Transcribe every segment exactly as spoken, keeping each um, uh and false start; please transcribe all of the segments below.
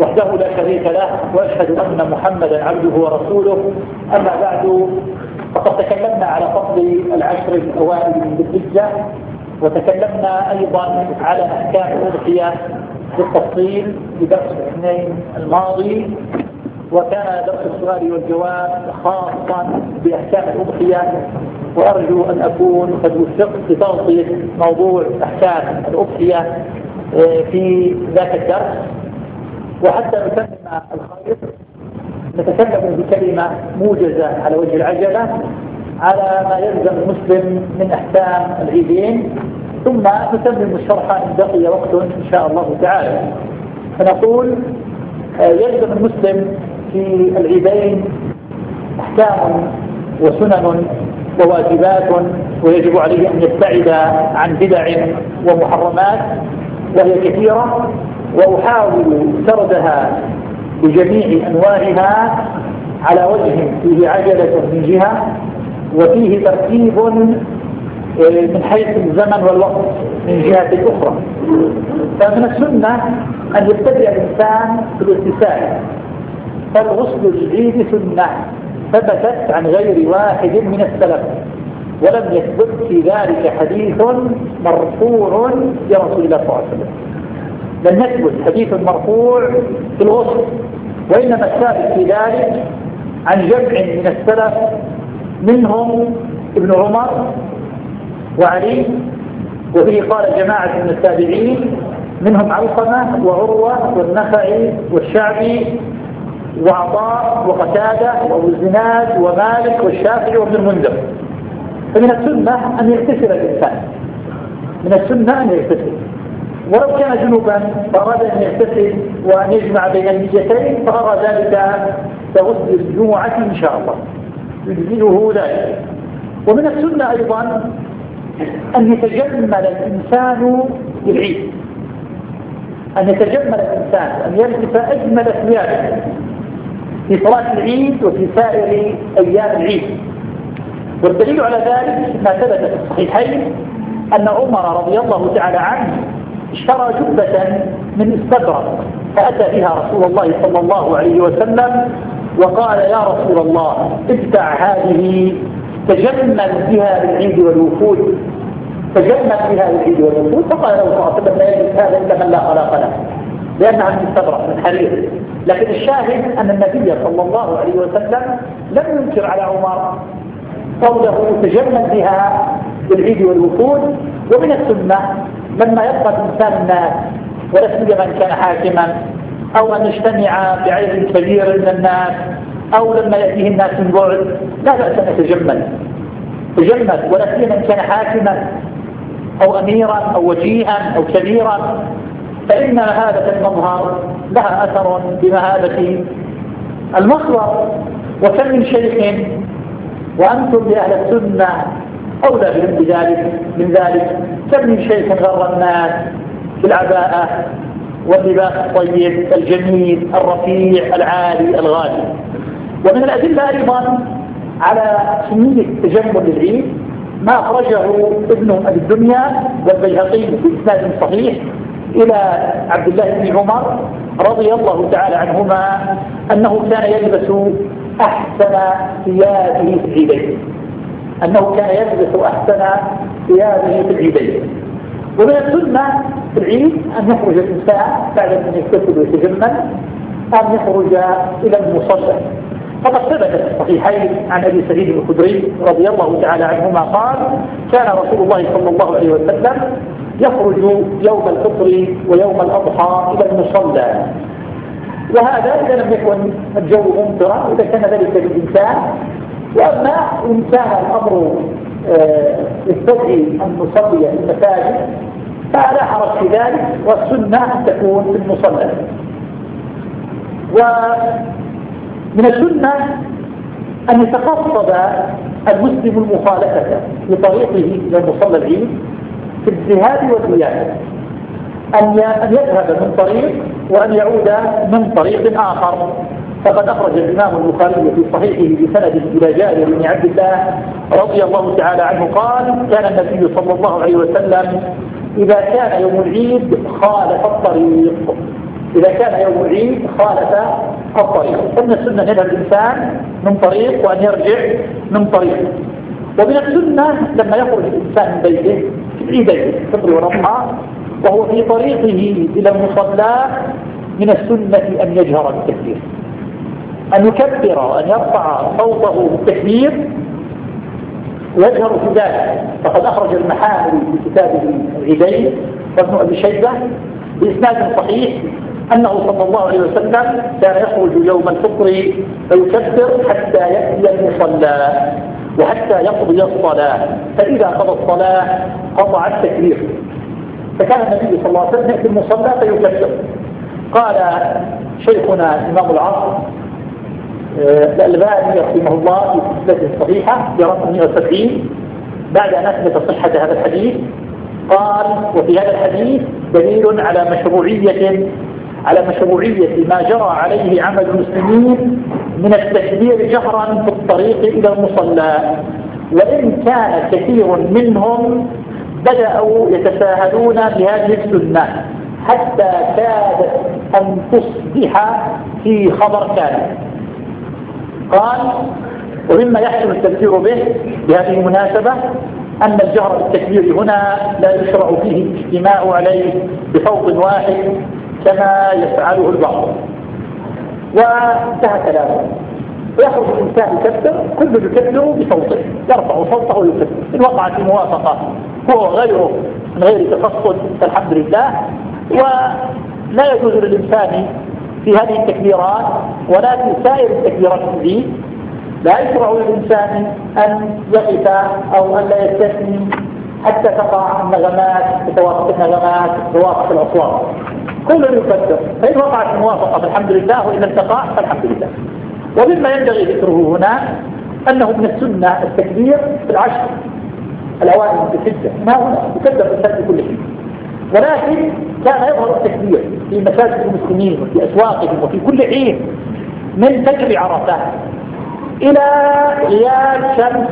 وحده لا شريك له، وأشهد أن محمدا عبده ورسوله. أما بعد، فقد تكلمنا على فضل العشر الأوائل من ذي الحجة، وتكلمنا أيضا على أحكام الأضحية بالتفصيل في درس الاثنين الماضي، وكان درس السؤال والجواب خاصا بأحكام الأضحية، وأرجو أن أكون قد وفقت لتغطية موضوع أحكام الأضحية في ذاك الدرس. وحتى نتمم الخير نتكلم بكلمة موجزة على وجه العجلة على ما يلزم المسلم من أحكام العيدين، ثم نتمم الشرح إن بقي وقت إن شاء الله تعالى. فنقول يلزم المسلم في العيدين أحكام وسنن وواجبات، ويجب عليه أن يبتعد عن بدع ومحرمات وهي كثيرة، وأحاول سردها بجميع أنواعها على وجه فيه عجلة من جهة، وفيه ترتيب من حيث الزمن والوقت من جهة أخرى. فمن السنة أن يبتدئ الإنسان بالاغتسال، فالغسل العيد سنة ثبتت عن غير واحد من السلف، ولم يثبت في ذلك حديث مرفوع لرسول الله صلى الله عليه وسلم. لم يثبت حديث مرفوع في الغسل، وإنما الثابت في ذلك عن جمع من السلف، منهم ابن عمر وعلي، وفيه قال جماعة من التابعين منهم علقمة وعروة والنخعي والشعبي وعطاء وقتادة وأبو الزناد ومالك والشافعي وابن المنذر. فمن السنة أن يغتسل الإنسان، من السنة أن يغتسل، ولو كان جنوبا فأراد أن يغتسل وأن يجمع بين النيتين فأرى ذلك كغسل الجمعة إن شاء الله يجزئه ذلك. ومن السنة أيضا أن يتجمل الإنسان للعيد، أن يتجمل الإنسان، أن يلبس أجمل ثيابه في صلاة العيد وفي سائر أيام العيد. والدليل على ذلك ما ثبت في الصحيحين أن عمر رضي الله تعالى عنه اشترى جبة من استبرق فأتى بها رسول الله صلى الله عليه وسلم وقال: يا رسول الله، ابتع هذه تجمل بها للعيد والوفود، تجمل بها للعيد والوفود. فقال له صلى الله عليه وسلم: لا يجوز هذا إلا من لا خلاق له، لأنها من استبرق من حرير. لكن الشاهد أن النبي صلى الله عليه وسلم لم ينكر على عمر قوله تجمل بها للعيد والوفود. ومن السنة لما يبقى الإنسان الناس، ولا سيما من كان حاكما، أو أن يجتمع بعدد كبير من الناس، أو لما يأتيه الناس من بعد، لا بأس أن يتجمل، تجمل، ولا سيما من كان حاكما أو أميرا أو وجيها أو كبيرا، فإن مهابة المظهر لها أثر بمهابة المخبر. وكم من شيخ وأنتم لأهل السنة أولى بهم بذلك من ذلك، كم من شيخ غر الناس بالعباءة واللباس الطيب الجميل الرفيع العالي الغالي. ومن الأدلة أيضا على سنية التجمل للعيد ما أخرجه ابن أبي الدنيا والبيهقي في إسناد صحيح إلى عبد الله بن عمر رضي الله تعالى عنهما أنه كان يلبس أحسن ثيابه في العيدين، أنه كان يلبس أحسن ثيابه في العيدين. ومن السنة في العيد أن يخرج الإنسان بعد أن يغتسل ويتجمل أن يخرج إلى المصلى. فقد ثبت في الصحيحين عن أبي سعيد الخدري رضي الله تعالى عنهما قال: كان رسول الله صلى الله عليه وسلم يخرج يوم الفطر ويوم الأضحى إلى المصلى. وهذا إذا لم يكن الجو ممطرا، إذا كان ذلك للإنسان. وأما إن كان الأمر يستدعي أن نصلي في المساجد فلا حرج في ذلك، والسنة أن تكون في المصلى. ومن السنة أن يتقصد المسلم المخالفة لطريقه إلى مصلى العيد في الذهاب والإياب، أن يذهب من طريق وأن يعود من طريق آخر. فقد أخرج الإمام البخاري في صحيحه بسند إلى جابر بن عبد الله رضي الله تعالى عنه قال: كان النبي صلى الله عليه وسلم إذا كان يوم العيد خالف الطريق، إذا كان يوم العيد خالف الطريق. فمن السنة أن يذهب الإنسان من طريق وأن يرجع من طريق. ومن السنة لما يخرج الإنسان من بيته في العيدين الفطر والأضحى وهو في طريقه إلى المصلى، من السنة أن يجهر بالتكبير، أن يكبر وأن يرفع صوته بالتكبير ويجهر في ذلك. فقد أخرج المحامل في كتابه العيدين وابن أبي شيبة بإسناد صحيح أنه صلى الله عليه وسلم كان يخرج يوم الفطر فيكبر حتى يأتي المصلى وحتى يقضي الصلاة، فإذا قضى الصلاة قطع التكبير. فكان النبي صلى الله عليه وسلم يأتي المصلى فيكبر. قال شيخنا إمام العصر الألباني رحمه الله في سلسلته الصحيحة برقم مئة وسبعين بعد أن أثبت صحة هذا الحديث قال: وفي هذا الحديث دليل على مشروعية على مشروعية ما جرى عليه عمل المسلمين من التكبير جهرا في الطريق إلى المصلى، وإن كان كثير منهم بدأوا يتساهلون بهذه السنة حتى كادت أن تصبح في خبر كان. قال: ومما يحسن التذكير به بهذه المناسبة أن الجهر بالتكبير هنا لا يشرع فيه الاجتماع عليه بصوت واحد كما يفعله البعض. وانتهى كلامه. ويخرج الإنسان يكبر، كل يكبر بصوته، يرفع صوته ويكبر إن وقعت الموافقة هو غيره من غير تفصل فالحمد لله. ولا يجوز للإنسان في هذه التكبيرات ولا في سائر التكبيرات الدين لا يشرع للإنسان أن يقف أو أن لا يستثني حتى تقع النغمات، تتوافق النغمات، توافق الأصوات، كل يكبر. فإن وقعت الموافقة فالحمد لله، وإن لم تقع فالحمد لله. ومما ينبغي ذكره هنا أنه من السنة التكبير في العشر الأوائل من الحجة، ما هنا يكبر الإنسان في كل شيء، ولكن كان يظهر التكبير في مساجد المسلمين وفي أسواقهم وفي كل حين من فجر عرفة إلى غياب شمس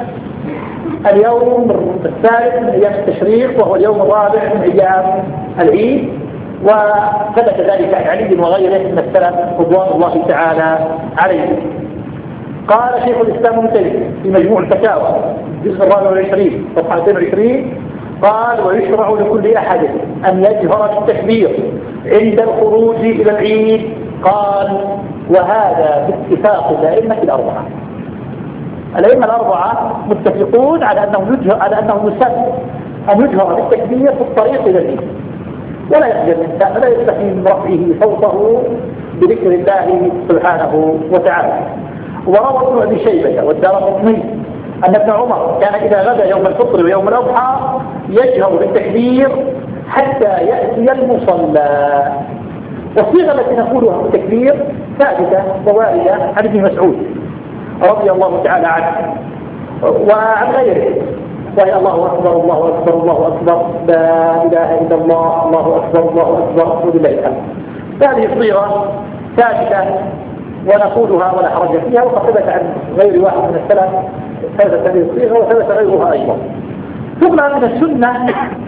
اليوم الثالث من أيام التشريق وهو اليوم الرابع من أيام العيد. وثبت ذلك عن علي وغيره من السلف رضوان الله تعالى عليه. قال شيخ الإسلام ابن تيمية في مجموع الفتاوى الجزء الرابع والعشرين صفحة اثنين وعشرين قال: ويشرع لكل أحد أن يجهر بالتكبير عند الخروج إلى العيد. قال: وهذا باتفاق الأئمة الأربعة. الأئمة الأربعة متفقون على أنه يجهر على أنه يسن أن يجهر بالتكبير في الطريق إلى العيد، ولا يخجل الإنسان ولا يستحي من رفعه صوته بذكر الله سبحانه وتعالى. وروى ابن أبي شيبة والدارقطني أن ابن عمر كان إذا غدا يوم الفطر ويوم الأضحى يجهر بالتكبير حتى يأتي المصلى. والصيغة التي نقولها بالتكبير ثابتة وواردة عن ابن مسعود رضي الله تعالى عنه وعن غيره، وهي: الله أكبر الله أكبر الله أكبر لا إله إلا الله الله أكبر الله أكبر ولله الحمد. هذه الصيغة ثابتة ونقولها ولا حرج فيها، وقد ثبت عن غير واحد من السلف ثبتت هذه الصيغة وثبت غيرها أيضا. ثم من السنة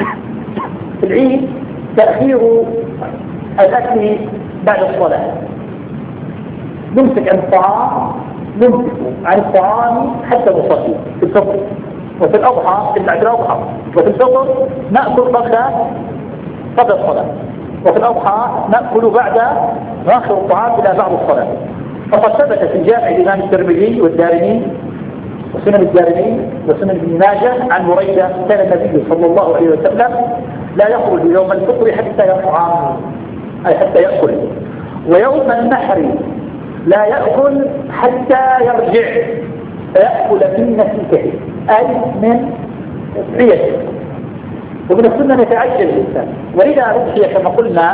في العيد تأخير الأكل بعد الصلاة. نمسك عن الطعام نمسك عن الطعام حتى نصلي في الفطر، وفي الأضحى في بعد الأضحى، وفي الفطر نأكل قبل قبل الصلاة، وفي الأضحى نأكل بعد آخر الطعام إلى بعد الصلاة. فقد ثبت في جامع الإمام الترمذي والدارمي وسنن الدارمي وسنن ابن ماجه عن بريدة كان النبي صلى الله عليه وسلم لا يخرج يوم الفطر حتى يطعم، أي حتى يأكل، ويوم النحر لا يأكل حتى يرجع فيأكل من نسيكه أي من أضحيته. ومن السنة يتعجل الإنسان، وإذا أضحية كما قلنا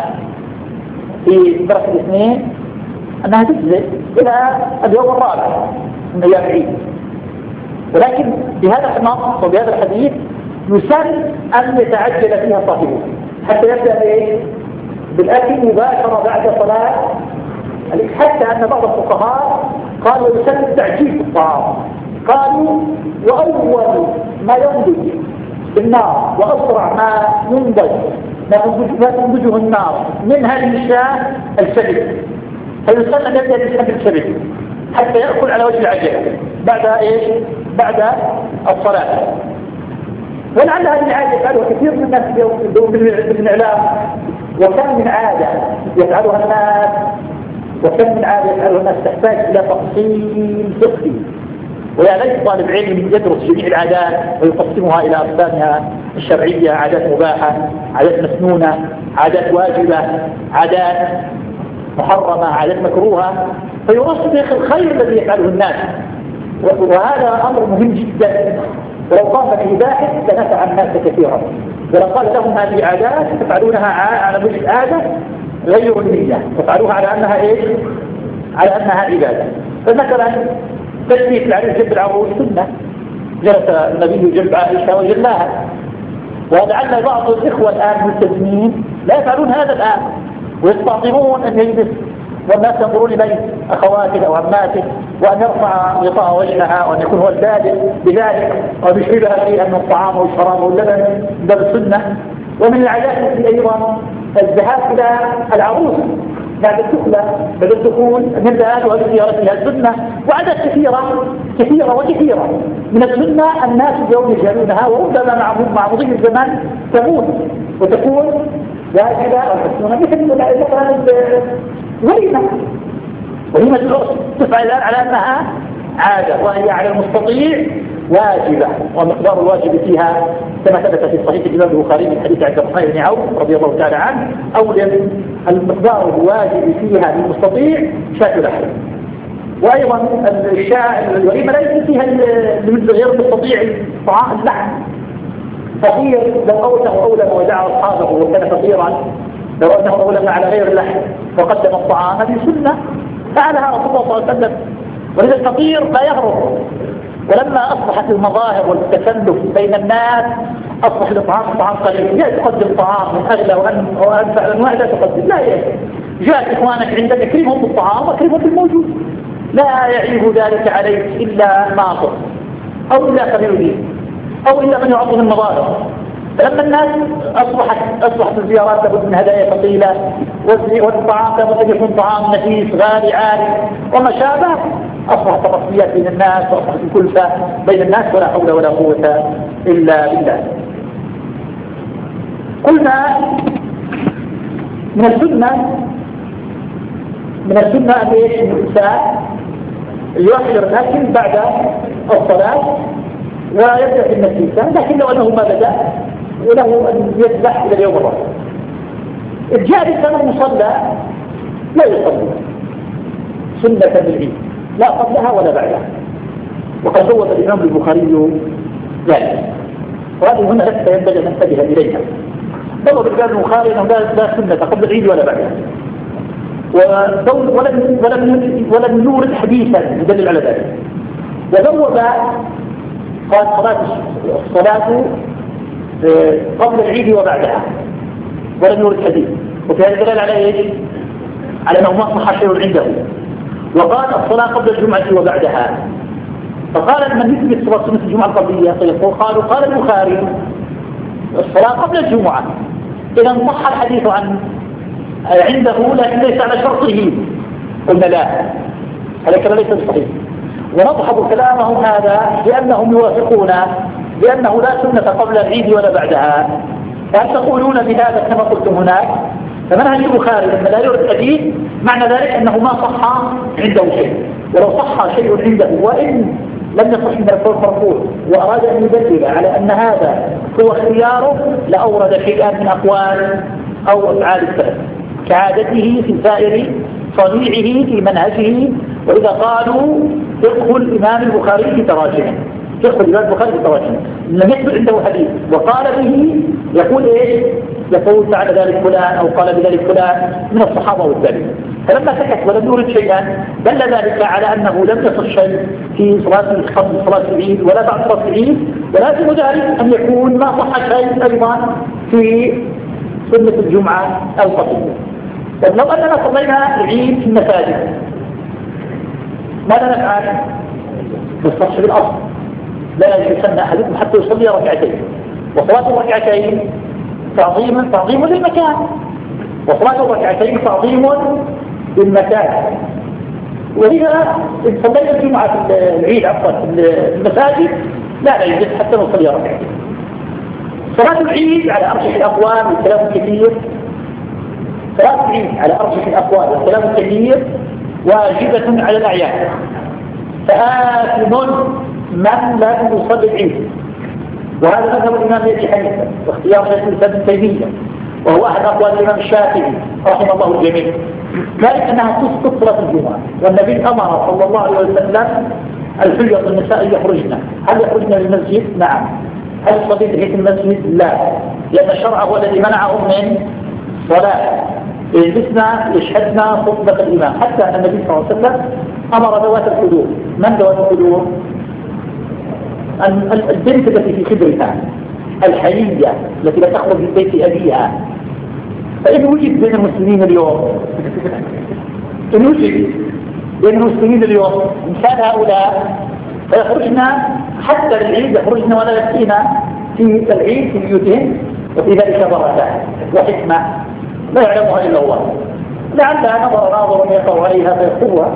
في درس الاثنين أنها تجزئ إلى اليوم الرابع من أيام العيد، ولكن بهذا النص وبهذا الحديث يسن أن يتعجل فيها صاحبه حتى يبدأ إيه؟ بالأكل مباشرة بعد صلاة، حتى أن بعض الفقهاء قالوا يسن التعجيل في الطعام. قالوا: وأول ما ينضج بالنار وأسرع ما ينضج ما تنبجه النار من هذه الشاة الشبك، فيصلى أن يبدأ بسحب الشبك حتى يأكل على وجه العجلة بعد إيش؟ بعد الصلاة. ولعل هذه العادة يفعلها كثير من الناس بالإعلام، وكم من عادة يفعلها الناس وكم من عادة يفعلها الناس تحتاج إلى تفصيل فقهي. ويا ليت طالب علم يدرس جميع العادات ويقسمها إلى أقسامها الشرعية: عادات مباحة، عادات مسنونة، عادات واجبة، عادات محرمة، عادات مكروهة، فيرسخ الخير الذي يفعله الناس. وهذا أمر مهم جدا، ولو قام به باحث لنفع الناس كثيرا. ولو قال لهم هذه عادات تفعلونها على وجه عادة غير النية، تفعلوها على أنها إيش؟ على أنها عبادة. فمثلا تجليس العريس جلب العروس سنة، جلس النبي جلب عائشة وجلاها، ولعل بعض الإخوة الآن الملتزمين لا يفعلون هذا الآن، ويستعظمون أن يجلس والناس ينظرون إليه أخواته أو عماته، وأن يرفع غطاء وجهها، وأن يكون هو البادئ بذلك، وبيشغلها شيئا من الطعام والشراب واللبن بل السنة. ومن العادات أيضا الذهاب إلى العروس بعد الدخلة، بعد الدخول نبدأ بزيارتها السنة. وعادات كثيرة كثيرة وكثيرة من السنة الناس اليوم يجهلونها، وربما مع مع مضي الزمان تموت وتكون واجبة أو مسنونة، مثل مثلا وليمة وليمة العرس تفعل الآن على أنها عادة، وهي على المستطيع واجبة، ومقدار الواجب فيها كما ثبت في صحيح الإمام البخاري من حديث عبد الرحمن بن عوف رضي الله تعالى عنه: أولا المقدار الواجب فيها للمستطيع شاة لحم. وأيضا الشاة الوليمة ليس فيها غير المستطيع طعام اللحم. فقير لو أولم أولم ودعا أصحابه وكان فقيرا، لو أنه أولم على غير اللحم وقدم الطعام بسنة فعلها رسول الله صلى الله عليه وسلم. ولذا الفقير لا يهرب. ولما أصبحت المظاهر والتكلف بين الناس أصبح الطعام طعام قليل، لا تقدم طعام من أغلى وأنفع الأنواع، لا تقدم، لا يجب. جاءت إخوانك عندك اكرمهم بالطعام واكرمهم بالموجود، لا يعيب ذلك عليك إلا ناصر أو إلا قليل أو إلا من يعظم المظاهر. فلما الناس أصبحت أصبحت الزيارات لابد من هدايا ثقيلة، والطعام لابد أن يكون طعام نفيس غالي عالي وما شابه، أصبحت الرسميات بين الناس وأصبحت الكلفة بين الناس، ولا حول ولا قوة إلا بالله. قلنا من السنة من السنة أن يعيش الإنسان يؤخر الأكل بعد الصلاة ويبدأ في النسيسة، لكن لو أنه ما بدأ وله أن يذبح إلى اليوم الرابع. إذ جاء الإنسان المصلى لا يصلي سنة بالعيد، لا قبلها ولا بعدها، وقد زود الإمام البخاري ذلك، وهذه هنا لسه ينبغي أن ننتبه إليها. ضرب الإمام البخاري أنه لا سنة قبل العيد ولا بعدها، ولم ولم ولم يورد حديثا يدل على ذلك. وزود قال صلاة الصلاة قبل العيد وبعدها، ولم يورد حديث، وفي هذا دلالة على ايش؟ على انه ما صح شيء عنده. وقال الصلاة قبل الجمعة وبعدها، فقال من يثبت صلاة سنة الجمعة القبلية؟ قالوا قال البخاري الصلاة قبل الجمعة، إذا صح الحديث عن عنده لكن ليس على شرطه. قلنا لا، هذا كلام ليس صحيح، ونضحض كلامهم هذا لأنهم يوافقون بأنه لا سنة قبل العيد ولا بعدها. فهل تقولون بهذا كما قلتم هناك؟ فمنهج البخاري لما لا يورد حديث معنى ذلك أنه ما صح عنده شيء، ولو صح شيء عنده وإن لم يصح من القول مرفوض وأراد أن يدلل على أن هذا هو خياره لأورد شيئا من أقوال أو أفعال السلف كعادته في سائر صنيعه في منهجه. وإذا قالوا فقه الإمام البخاري في تراجمه، فقه الإمام البخاري في تراجمه لم يثبت عنده حديث وقال به يقول إيش؟ يقول فعل ذلك فلان أو قال بذلك فلان من الصحابة والتابعين. فلما سكت ولم يورد شيئا دل ذلك على أنه لم يصل شيء في صلاة قبل صلاة العيد ولا بعد صلاة العيد، ولازم ذلك أن يكون ما صح شيء أيضا في سنة الجمعة القبلية. طيب لو أننا صلينا العيد في المساجد ماذا نفعل؟ نستصحب الأصل، لا يستنى أحدكم حتى يصلي ركعتين، وصلاة الركعتين تعظيم تعظيم للمكان، وصلاة الركعتين تعظيم للمكان. ولذا إن صلينا الجمعة في العيد عفوا في المساجد لا لا يجب حتى نصلي ركعتين. صلاة العيد على أرجح الأقوال والكلام الكثير، صلاة العيد على أرجح الأقوال والكلام الكثير واجبة على الأعيان، فآثم من لم يصلي العيد. وهذا مذهب الإمام أبي حنيفة واختيار شيخ الإسلام ابن تيمية، وهو أحد أقوال الإمام الشافعي رحمه الله الجميع، ذلك أنها تسقط صلاة الجمعة. والنبي أمر صلى الله عليه وسلم الحجة النساء يخرجن. هل يخرجن للمسجد؟ نعم. هل يصلي في المسجد؟ لا، لأن الشرع هو الذي منعهم من صلاة. يجلسنا يشهدنا خطبة الإمام، حتى أن النبي صلى الله عليه وسلم أمر ذوات الحضور. من ذوات الحضور؟ البنت التي في خدرها، الحيية التي لا تخرج من بيت أبيها. فإن وجد بين المسلمين اليوم إن وجد بين المسلمين اليوم مثال هؤلاء فيخرجنا حتى للعيد، يخرجنا ولا يأتينا في العيد في بيوتهم، وفي ذلك بركة وحكمة لا يعلمها إلا الله. لعلها نظر ناظر يقرأ عليها فيخطبها،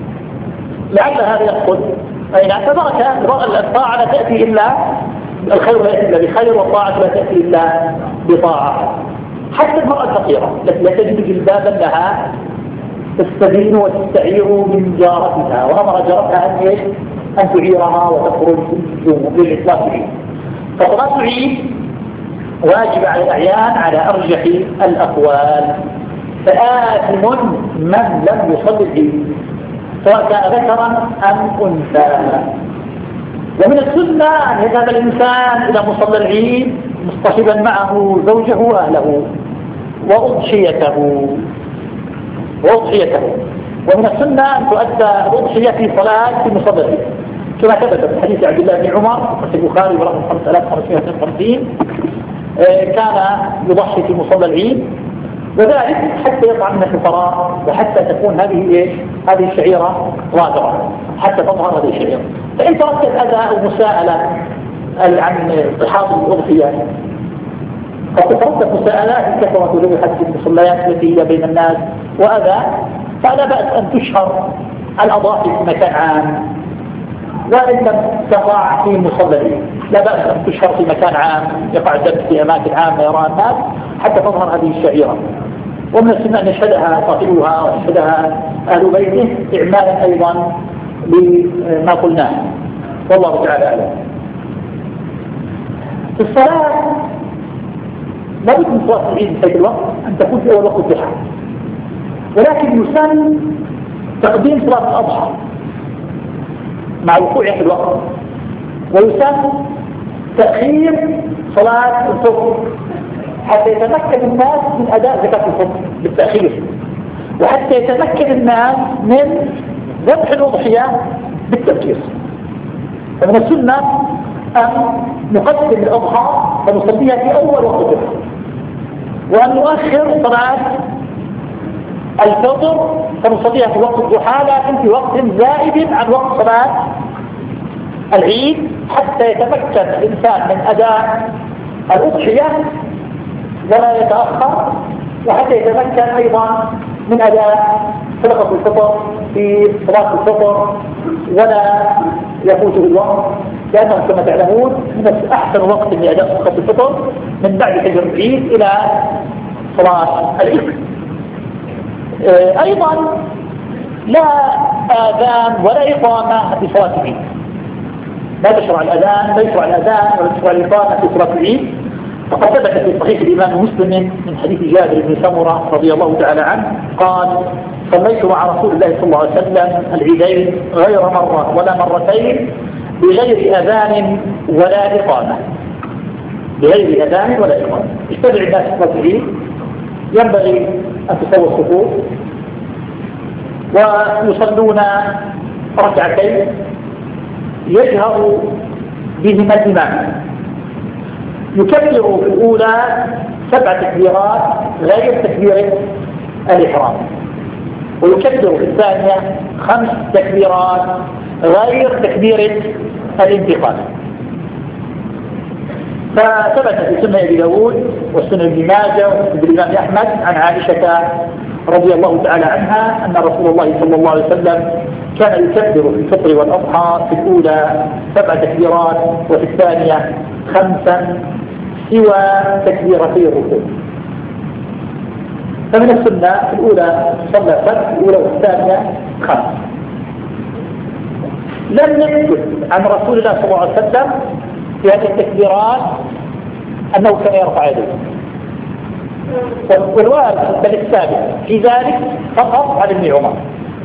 لعل هذا يقصد أي نعم. فبركة الطاعة لا تأتي إلا الخير، لا يأتي إلا بخير، والطاعة لا تأتي إلا بطاعة. حتى المرأة الفقيرة التي لا تجد جلبابا لها تستدين وتستعير من جارتها، وأمر جارتها أن ايش؟ أن تعيرها وتخرج للإطلاق العيد. فصلاة العيد واجب على الأعيان على أرجح الأقوال، فآثم من لم يصلي العيد سواء كان ذكرا أم أنثى. ومن السنة أن يذهب الإنسان إلى مصلى العيد مصطحبا معه زوجه وأهله وأضحيته وأضحيته ومن السنة أن تؤدى الأضحية في صلاة في مصلى العيد، كما ثبت في حديث عبد الله بن عمر في البخاري برقم خمسة آلاف وخمسمائة واثنين وخمسين كان يضحي في مصلى العيد، وذلك حتى يطعم من الفقراء، وحتى تكون هذه ايش؟ هذه الشعيرة ظاهرة، حتى تظهر هذه الشعيرة. فإن تركت أذى أو مساءلة عن صحاب الأضحية، قد تترتب مساءلات كثرة ذبحت في المصليات التي هي بين الناس وأذى، فلا بأس أن تشهر الأضاحي في مكان عام، وإن لم تقع في مصلى العيد لا بأس أن تشهر في مكان عام يقع الذبح في أماكن عامة يراها الناس حتى تظهر هذه الشعيرة. ومن السنة أن يشهدها صاحبها ويشهدها أهل بيته إعمالا أيضا لما قلناه، والله تعالى أعلم. في الصلاة لا بد من صلاة العيد في الوقت أن تكون في أول وقت الضحى، ولكن يسن تقديم صلاة الأضحى مع وقوعها في الوقت، ويسن تأخير صلاة الفطر حتى يتمكن الناس من أداء زكاة الفطر بالتأخير، وحتى يتمكن الناس من ذبح الأضحية بالتبكير. فمن السنة أن نقدم الأضحى ونصليها في أول وقت الضحى، وأن نؤخر صلاة الفطر فنصليها في وقت الضحى لكن في وقت زائد عن وقت صلاة العيد، حتى يتمكن الإنسان من أداء الأضحية ولا يتأخر، وحتى يتمكن أيضا من أداء صدقة الفطر في صلاة الفطر ولا يفوته الوقت، لأنه كما تعلمون من أحسن وقت لأداء صدقة الفطر من بعد فجر العيد إلى صلاة العيد. أيضا لا آذان ولا إقامة في صلاة العيد، لا تشرع الأذان لا يشرع الأذان ولا تشرع الإقامة في صلاة العيد. فقد ثبت في صحيح الإمام مسلم من حديث جابر بن سمرة رضي الله تعالى عنه قال: صليت مع رسول الله صلى الله عليه وسلم العيدين غير مرة ولا مرتين بغير أذان ولا إقامة، بغير أذان ولا إقامة. اتبع الناس في صلاة العيد، ينبغي أن تسوى الصفوف ويصلون ركعتين يجهر بهما الإمام، يكبر في الأولى سبع تكبيرات غير تكبيرة الإحرام، ويكبر في الثانية خمس تكبيرات غير تكبيرة الانتقال. فثبت في سنة أبي داود وسنة ابن ماجه وسنة الإمام أحمد عن عائشة رضي الله تعالى عنها أن رسول الله صلى الله عليه وسلم كان يكبر في الفطر والأضحى في الأولى سبع تكبيرات وفي الثانية خمسا سوى تكبيرتي الركوع. فمن السنة في الأولى صلى سبع في الأولى والثانية خمس. لم يثبت عن رسول الله صلى الله عليه وسلم في هذه التكبيرات أنه كان يرفع يديه، والوارد بل الثابت في ذلك فقط عن ابن عمر.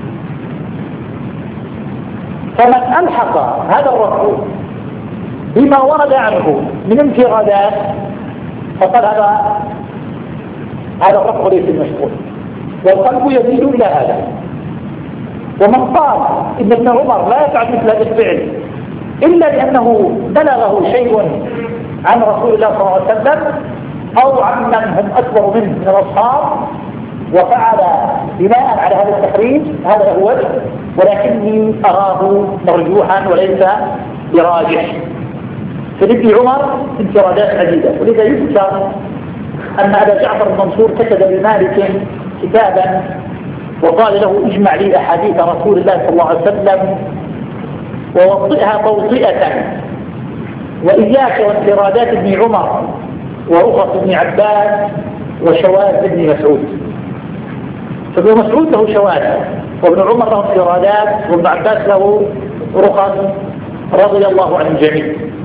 فمن ألحق هذا الرفع بما ورد عنه من انفرادات فقال هذا هذا الرفع ليس المشروع، والقلب يزيد إلى هذا. ومن قال إن ابن عمر لا يفعل مثل هذا الفعل إلا لأنه بلغه شيء عن رسول الله صلى الله عليه وسلم أو عن من هم أكبر منه من الأصحاب وفعل بناء على هذا التخريج، هذا هو وجه، ولكني أراه مرجوحا وليس براجح. فلابن عمر انفرادات عديدة، ولذا يذكر أن أبا جعفر المنصور كتب لمالك كتابا وقال له اجمع لي أحاديث رسول الله صلى الله عليه وسلم ووطئها توطئة، وإياك وانفرادات ابن عمر ورخص ابن عباس وشواذ ابن مسعود. فابن مسعود له شواذ، وابن عمر له انفرادات، وابن عباس له رخص رضي الله عن الجميع.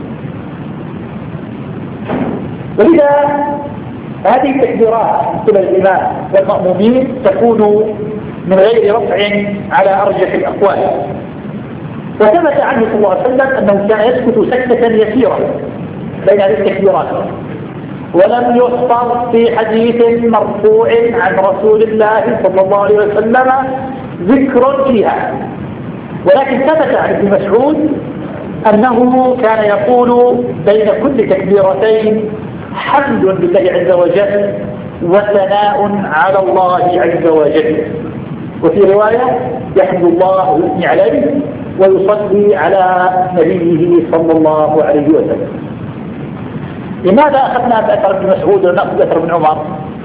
ولذا هذه التكبيرات قبل الإمام والمأمومين تكون من غير رفع على أرجح الأقوال. وثبت عنه صلى الله عليه وسلم أنه كان يسكت سكتة يسيرة بين هذه التكبيرات، ولم يحفظ في حديث مرفوع عن رسول الله صلى الله عليه وسلم ذكر فيها. ولكن ثبت عن ابن مسعود أنه كان يقول بين كل تكبيرتين حمد لله عز وجل وثناء على الله عز وجل، وفي رواية يحمد الله ويثني عليه ويصلي على نبيه صلى الله عليه وسلم. لماذا أخذنا بأثر ابن مسعود ونأخذ بأثر ابن عمر؟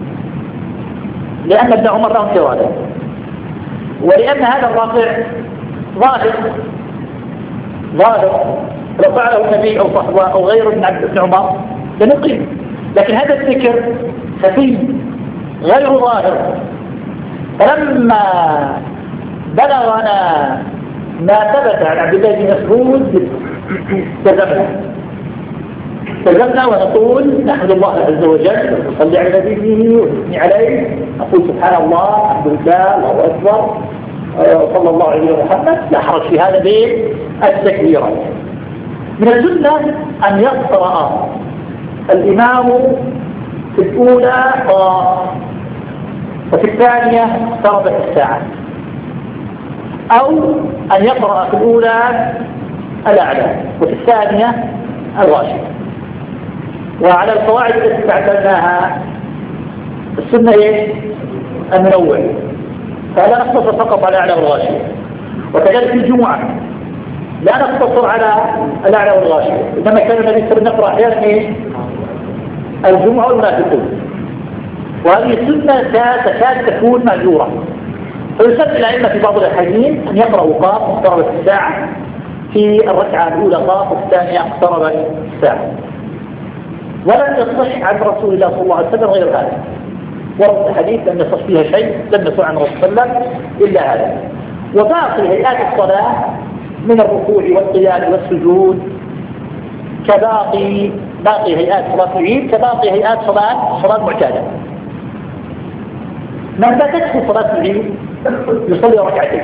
لأن ابن عمر له انفرادا، ولأن هذا الرافع ظاهر ظاهر لو فعله النبي أو صحبه أو غيره من ابن عمر لنقيم، لكن هذا الذكر خفي غير ظاهر. فلما بلغنا ما ثبت عن عبد الله بن مسعود تزمنا تزمنا ونقول نحمد الله عز وجل ونصلي على نبيه ونثني عليه، نقول سبحان الله الحمد لله الله أكبر صلى الله عليه وسلم، لا حرج في هذا بالتكبيرات. من السنة أن يقرأ الإمام في الأولى وفي الثانية اقتربت الساعة، أو أن يقرأ في الأولى الأعلى وفي الثانية الغاشية. وعلى القواعد التي تعتمدناها السنة إيه؟ النوع، فلا نقتصر فقط على الأعلى والغاشية. وكذلك الجمعة لا نقتصر على الأعلى والغاشية، إنما كان النبي صلى الله عليه وسلم يقرأ أحيانا إيه؟ الجمعة والمنافقون، وهذه السنة تكاد تكون مهجورة. فيسمى الأئمة في بعض الأحاديث أن يقرأوا قاف اقتربت الساعة في الركعة الأولى قاف والثانية اقتربت الساعة. ولم يصح عن رسول الله صلى الله عليه وسلم غير هذا، ورد الحديث لم يصح فيها شيء لم يصح عن رسول الله صلى الله عليه وسلم إلا هذا. وباقي هيئات الصلاة من الركوع والقيام والسجود كباقي باقي هيئات صلاة العيد كباقي هيئات صلاة صلاة معتادة. من فاتته صلاة العيد يصلي ركعتين.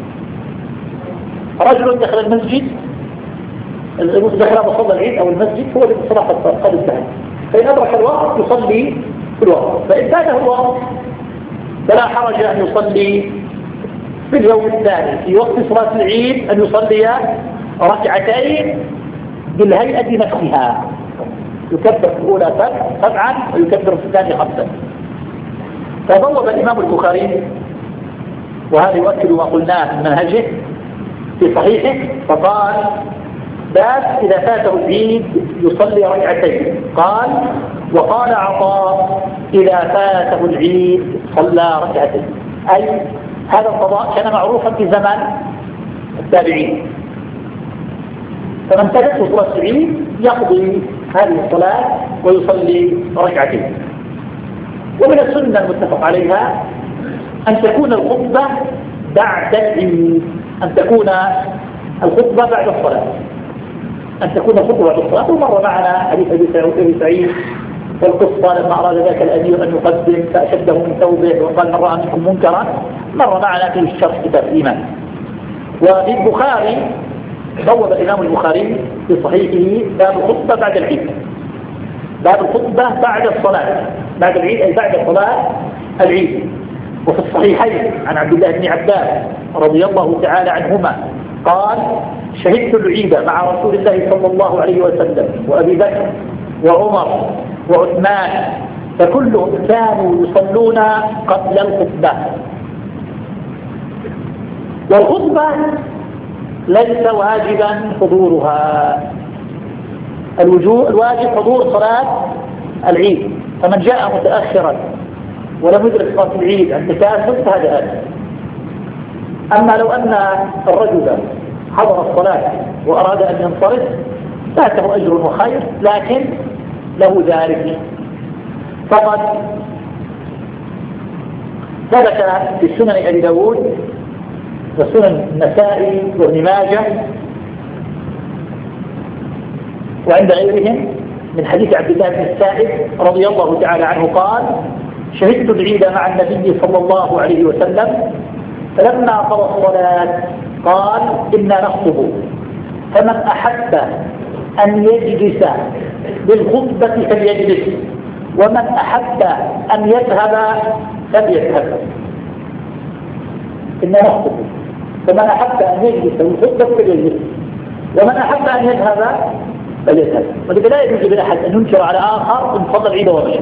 رجل دخل المسجد دخل مصلى العيد أو المسجد هو الذي صلاة قد انتهت، فإن أدرك الوقت يصلي في الوقت، فإن فاته الوقت فلا حرج أن يصلي في اليوم الثاني في وقت صلاة العيد أن يصلي ركعتين بالهيئة نفسها، يكبر في الأولى سبعا ويكبر في الثانية خمسا. فضوب الإمام البخاري وهذا يؤكد ما قلناه من منهجه في صحيحه، فقال باب إذا فاته العيد يصلي ركعتين. قال: وقال عطاء: إذا فاته العيد صلى ركعتين. أي هذا القضاء كان معروفا في زمان التابعين، فمن فاتته صلاة العيد يقضي هذه الصلاة ويصلي ركعتين. ومن السنة المتفق عليها أن تكون الخطبة بعد العيد، أن تكون الخطبة بعد الصلاة، أن تكون الخطبة بعد الصلاة. ومر معنا حديث أبي سعيد والقصة لما أراد ذاك الأمير أن يقدم فأشده من ثوبه وقال: من رأى منكم منكرا. مر معنا في الشرح كتاب الإيمان. وفي البخاري بوب الإمام البخاري في صحيحه باب الخطبة بعد العيد، باب الخطبة بعد الصلاة، بعد العيد أي بعد صلاة العيد. وفي الصحيحين عن عبد الله بن عباس رضي الله تعالى عنهما قال: شهدت العيد مع رسول الله صلى الله عليه وسلم وأبي بكر وعمر وعثمان فكلهم كانوا يصلون قبل الخطبة. والخطبة ليس واجبا حضورها، الواجب حضور صلاة العيد، فمن جاء متأخرا ولم يدرك صلاة العيد عند تكاسل فهذا آثم. أما لو أن الرجل حضر الصلاة وأراد أن ينصرف فاته أجر وخير، لكن له ذلك. فقد ثبت في سنن أبي داود وسنن النسائي وابن ماجه وعند غيرهم من حديث عبد الله بن السائب رضي الله تعالى عنه قال: شهدت العيد مع النبي صلى الله عليه وسلم فلما قضى الصلاة قال: إنا نخطب، فمن أحب أن يجلس بالخطبة فليجلس، ومن أحب أن يذهب فليذهب. إنا نخطب، فمن أحب أن يجلس بالخطبة فليجلس، ومن أحب أن يذهب فليذهب. ولذا لا يجوز لأحد أن ينكر على آخر إن فضل العيد ومشى.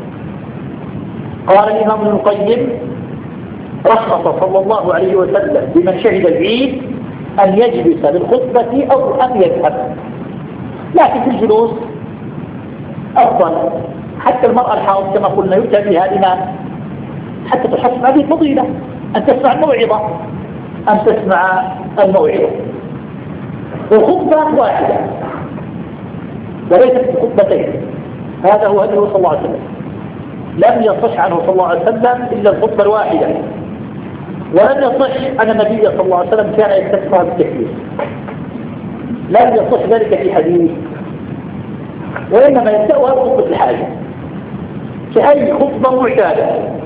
قال الإمام ابن القيم: رخص صلى الله عليه وسلم بمن شهد العيد أن يجلس بالخطبة أو أن يذهب، لكن في الجلوس أفضل. حتى المرأة الحائض كما قلنا يؤتى بها لما حتى تحس هذه فضيلة أن تسمع الموعظة، أن تسمع الموعظة. والخطبة واحدة وليست خطبتين، هذا هو هديه صلى الله عليه وسلم. لم يصح عنه صلى الله عليه وسلم إلا الخطبة الواحدة، ولم يصح أن النبي صلى الله عليه وسلم كان يستكفى بالتكبير، لم يصح ذلك في حديث، وإنما يبدأها بخطبة الحاجة كأي خطبة معتادة.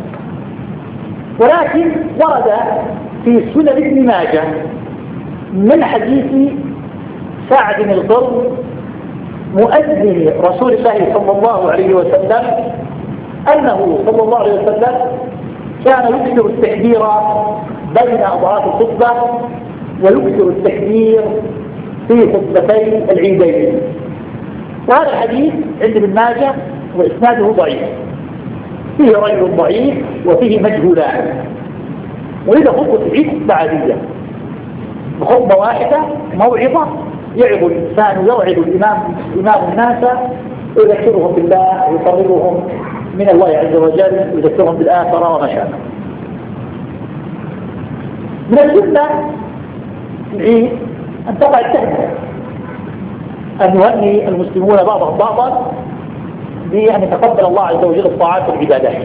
ولكن ورد في سنن ابن ماجه من حديث سعد بن القرن مؤذن رسول الله صلى الله عليه وسلم أنه صلى الله عليه وسلم كان يكثر التكبير بين أضعاف الخطبة ويكثر التكبير في خطبتي العيدين. وهذا الحديث عند ابن ماجه وإسناده ضعيف، فيه رجل ضعيف وفيه مجهولان. وإذا خطبة العيد بعدية بخطبة واحدة موعظة يعظ الإنسان، يوعظ الإمام إمام الناس ويذكرهم بالله ويقربهم من الله عز وجل ويذكرهم بالآخرة وما شابه. من السنة العيد أن تقع التهنئة، أن يهني المسلمون بعضهم بعضا بأن يتقبل الله عز وجل الطاعات والعبادات.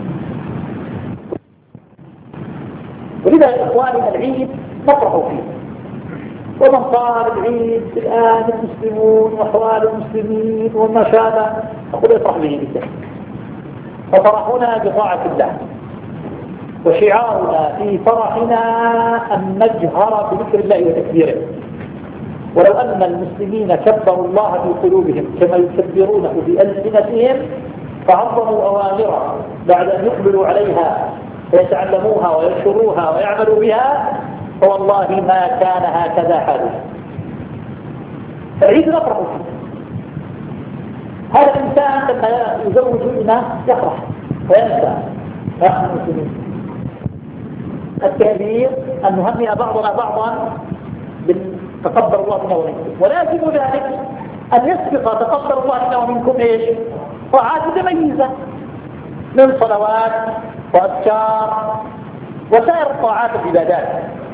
ولذا إخواننا العيد نفرح فيه، ومن قال العيد الآن المسلمون وأحوال المسلمين وما شابه أقول يفرح به جدا. ففرحنا بطاعة الله، وشعارنا في فرحنا أن نجهر بذكر الله وتكبيره. ولو أن المسلمين كبروا الله في قلوبهم كما يكبرونه بألسنتهم فعظموا أوامره بعد أن يقبلوا عليها فيتعلموها وينشروها ويعملوا بها، فوالله ما كان هكذا حاله. العيد نفرح فيه. هذا الإنسان لما يزوج ابنه يفرح وينسى نحن المسلمين. التهدير أن نهنئ بعضنا بعضا تقبل الله منا ومنكم، ولازم ذلك أن يسبق تقبل الله منا ومنكم إيش؟ طاعات متميزة من صلوات وأذكار وسائر الطاعات والعبادات.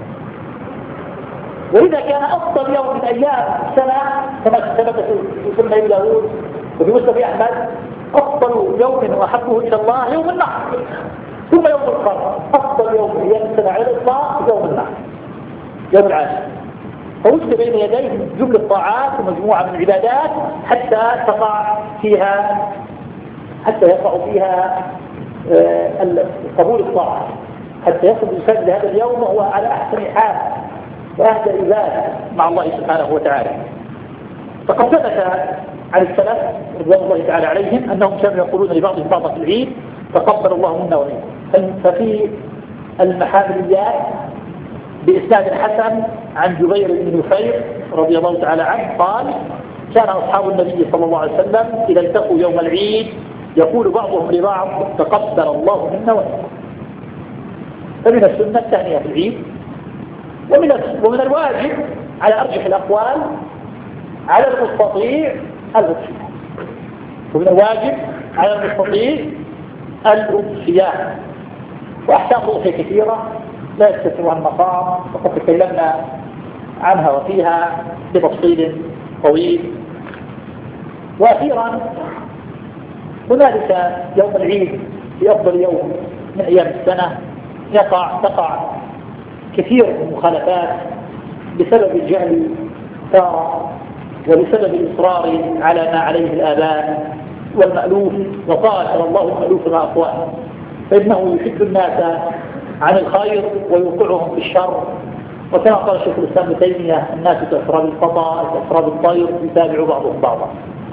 وإذا كان أفضل يوم من أيام السنة كما ثبت في سنة أبي داود وفي مسند أحمد، أفضل يوم وأحبه إلى الله يوم النحر، ثم يوم القرن. أفضل يوم في أيام السنة على الإطلاق يوم النحر، يوم العاشر. فوجد بين يديه جملة طاعات ومجموعة من العبادات حتى تقع فيها حتى يقع فيها قبول الطاعة، حتى يصل الإنسان لهذا اليوم وهو على أحسن حال وأهدى عبادة مع الله سبحانه وتعالى. فقد ثبت عن السلف رضوان الله تعالى عليهم أنهم كانوا يقولون لبعضهم بعضا في العيد تقبل الله منا ومنكم. ففي المحامليات بإسناد حسن عن جبير بن نفير رضي الله تعالى عنه قال: كان أصحاب النبي صلى الله عليه وسلم إذا التقوا يوم العيد يقول بعضهم لبعض تقبل الله منا ومنكم. فمن السنة الثانية في العيد، ومن ومن الواجب على أرجح الأقوال على المستطيع الأضحية، ومن الواجب على المستطيع الأضحية. وأحكام الأضحية كثيرة لا يستطيعها المقام، وقد تكلمنا عنها وفيها بتفصيل طويل. وأخيرا هنالك يوم العيد في أفضل يوم من أيام السنة يقع تقع كثير من المخالفات بسبب الجهل تارة، وبسبب الإصرار على ما عليه الآباء والمألوف، وقاتل الله المألوف مع أخوانه، فإنه يحب الناس عن الخير ويوقعهم في الشر. وكما قال شيخ الإسلام ابن تيمية: الناس كأسراب القطا كأسراب الطير يتابع بعضهم بعضا.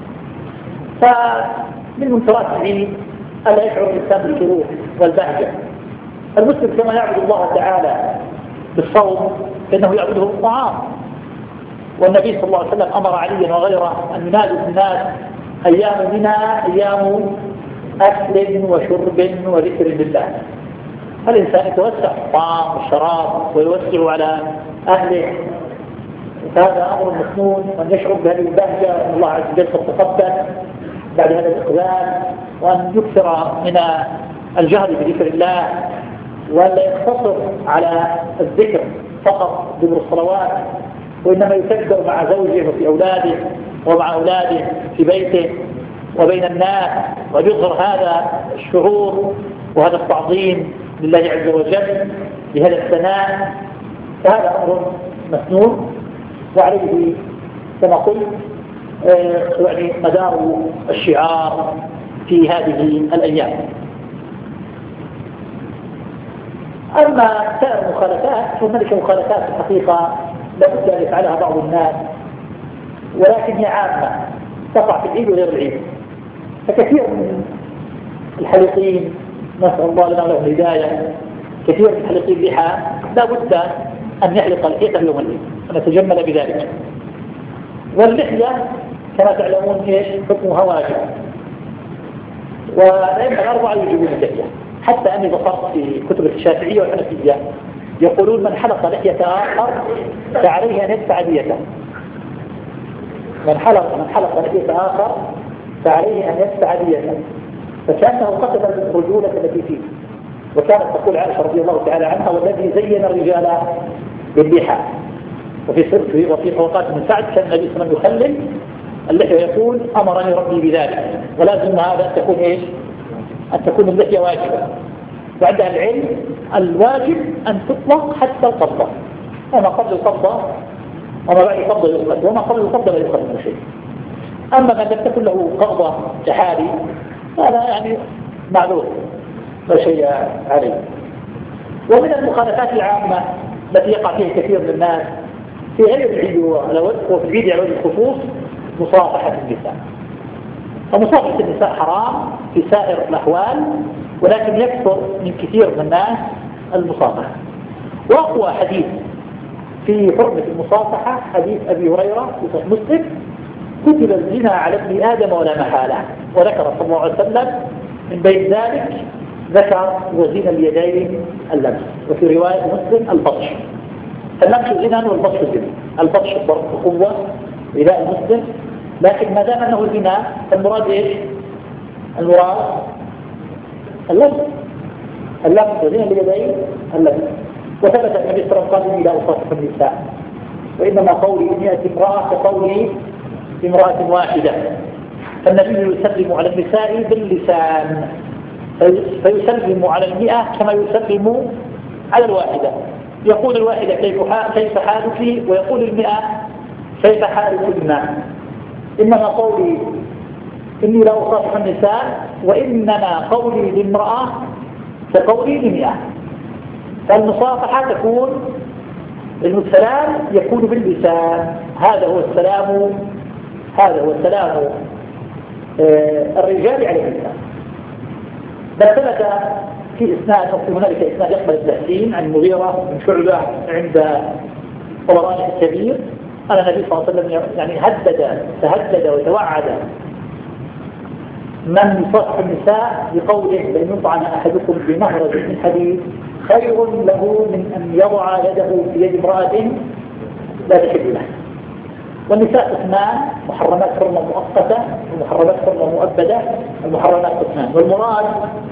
فمن منكرات العيد ألا يشعر الإنسان بالسرور والبهجة. المسلم كما يعبد الله تعالى بالصوم فإنه يعبده بالطعام، والنبي صلى الله عليه وسلم أمر عليا وغيره أن ينادوا الناس أيام منها أيام أكل وشرب وذكر لله. فالإنسان يتوسع في الطعام والشراب ويوسع على أهله، هذا أمر مسنون، وأن يشعر بهذه البهجة أن الله عز وجل قد تقبل بعد هذا الإقبال، وأن يكثر من الجهر بذكر الله، ولا يقتصر على الذكر فقط ذكر الصلوات، وإنما يكبر مع زوجه وفي أولاده ومع أولاده في بيته وبين الناس، ويظهر هذا الشعور وهذا التعظيم لله عز وجل بهذا الثناء. فهذا أمر مسنون، وعليه كما قلت يعني مدار الشعار في هذه الأيام. أما سائر المخالفات فهناك مخالفات في الحقيقة لا بد أن يفعلها بعض الناس، ولكن هي عامة تقع في العيد وغير العيد. فكثير من الحليقين نسأل الله لنا ولهم الهداية، كثير من الحليقين اللحى لا بد أن يحلق اللحية يوم العيد ونتجمل بذلك. واللحية كما تعلمون ايش حكمها واجب، والأئمة الأربعة يجيبون اللحية، حتى أني بصرت في كتب الشافعية والحنفية يقولون من حلق لحية آخر فعليه أن يدفع ديته. من حلق من حلق لحية آخر فعليه أن يدفع ديته، فكأنه قتل الرجولة التي فيه. وكانت تقول عائشة رضي الله تعالى عنها: والذي زين الرجال باللحى. وفي سر وفي اوقات من سعد كان النبي صلى الله عليه وسلم يخلل اللحية يقول: أمرني ربي بذلك. ولازم هذا أن تكون إيش؟ أن تكون اللحية واجبة. وعند العلم الواجب أن تطلق حتى القبضة، وما قبل القبضة وما بعد القبضة يؤخذ، وما قبل القبضة لا يؤخذ من شيء. أما من لم تكن له قبضة كحالي هذا يعني معذور لا شيء عليه. ومن المخالفات العامة التي يقع فيها كثير من الناس في غير العيد وفي العيد على وجه الخصوص مصافحة النساء. فمصافحة النساء حرام في سائر الأحوال، ولكن يكثر من كثير من الناس المصافحة. وأقوى حديث في حرمة المصافحة حديث أبي هريرة في صحيح مسلم: كتب الزنا على ابن آدم ولا محالة. وذكر صلى الله عليه وسلم من بين ذلك ذكر وزين اليدين اللمس، وفي رواية مسلم البطش. اللمس زنا والبطش زنا. البطش الضرب بقوة إيذاء المسلم، لكن ما دام أنه الزنا المراد إيش؟ المراد اللفظ اللفظ الذين بيديه اللفظ. وثبت النبي صلى الله عليه وسلم لا أصافح النساء، وإنما قولي مئة امرأة كقولي امرأة واحدة. فالنبي يسلم على النساء باللسان، فيسلم على المئة كما يسلم على الواحدة. يقول الواحدة كيف حالك، ويقول المئة كيف حالكن. إنما قولي إني لا أصافح النساء، وإنما قولي لامرأة كقولي لمئة. فالمصافحة تكون السلام يكون باللسان، هذا هو السلام، هذا هو السلام آه الرجال على النساء. بل ثبت في إسناد في هنالك إسناد يقبل التحسين عن المغيرة بن شعبة عند طبراني الكبير أن النبي صلى الله عليه وسلم يعني هدد تهدد وتوعد من يصافح النساء بقوله لن يطعن أحدكم بمهرج من حديد خير له من أن يضع يده في يد امرأة لا تحل له. والنساء قسمان: محرمات حرمة مؤقتة ومحرمات حرمة مؤبدة. المحرمات قسمان، والمراد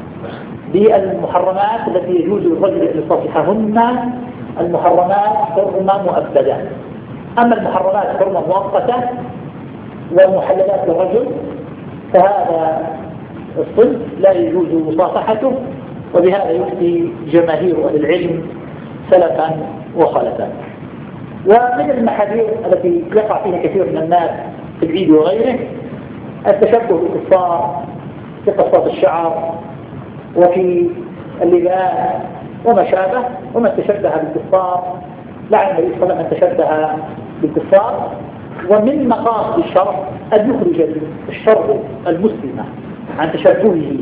بالمحرمات التي يجوز للرجل أن يصافحهن المحرمات حرمة مؤبدة. أما المحرمات حرمة مؤقتة والمحللات للرجل فهذا الصنف لا يجوز مصافحته، وبهذا يفتي جماهير أهل العلم سلفا وخلفا. ومن المحاذير التي يقع فيها كثير من الناس في العيد وغيره التشبه بالكفار في قصات الشعر وفي اللباس وما شابه. ومن تشبه بالكفار لعن النبي صلى الله عليه وسلم من تشبه بالكفار. ومن مقاصد الشرع أن يخرج الشرع المسلم عن تشبهه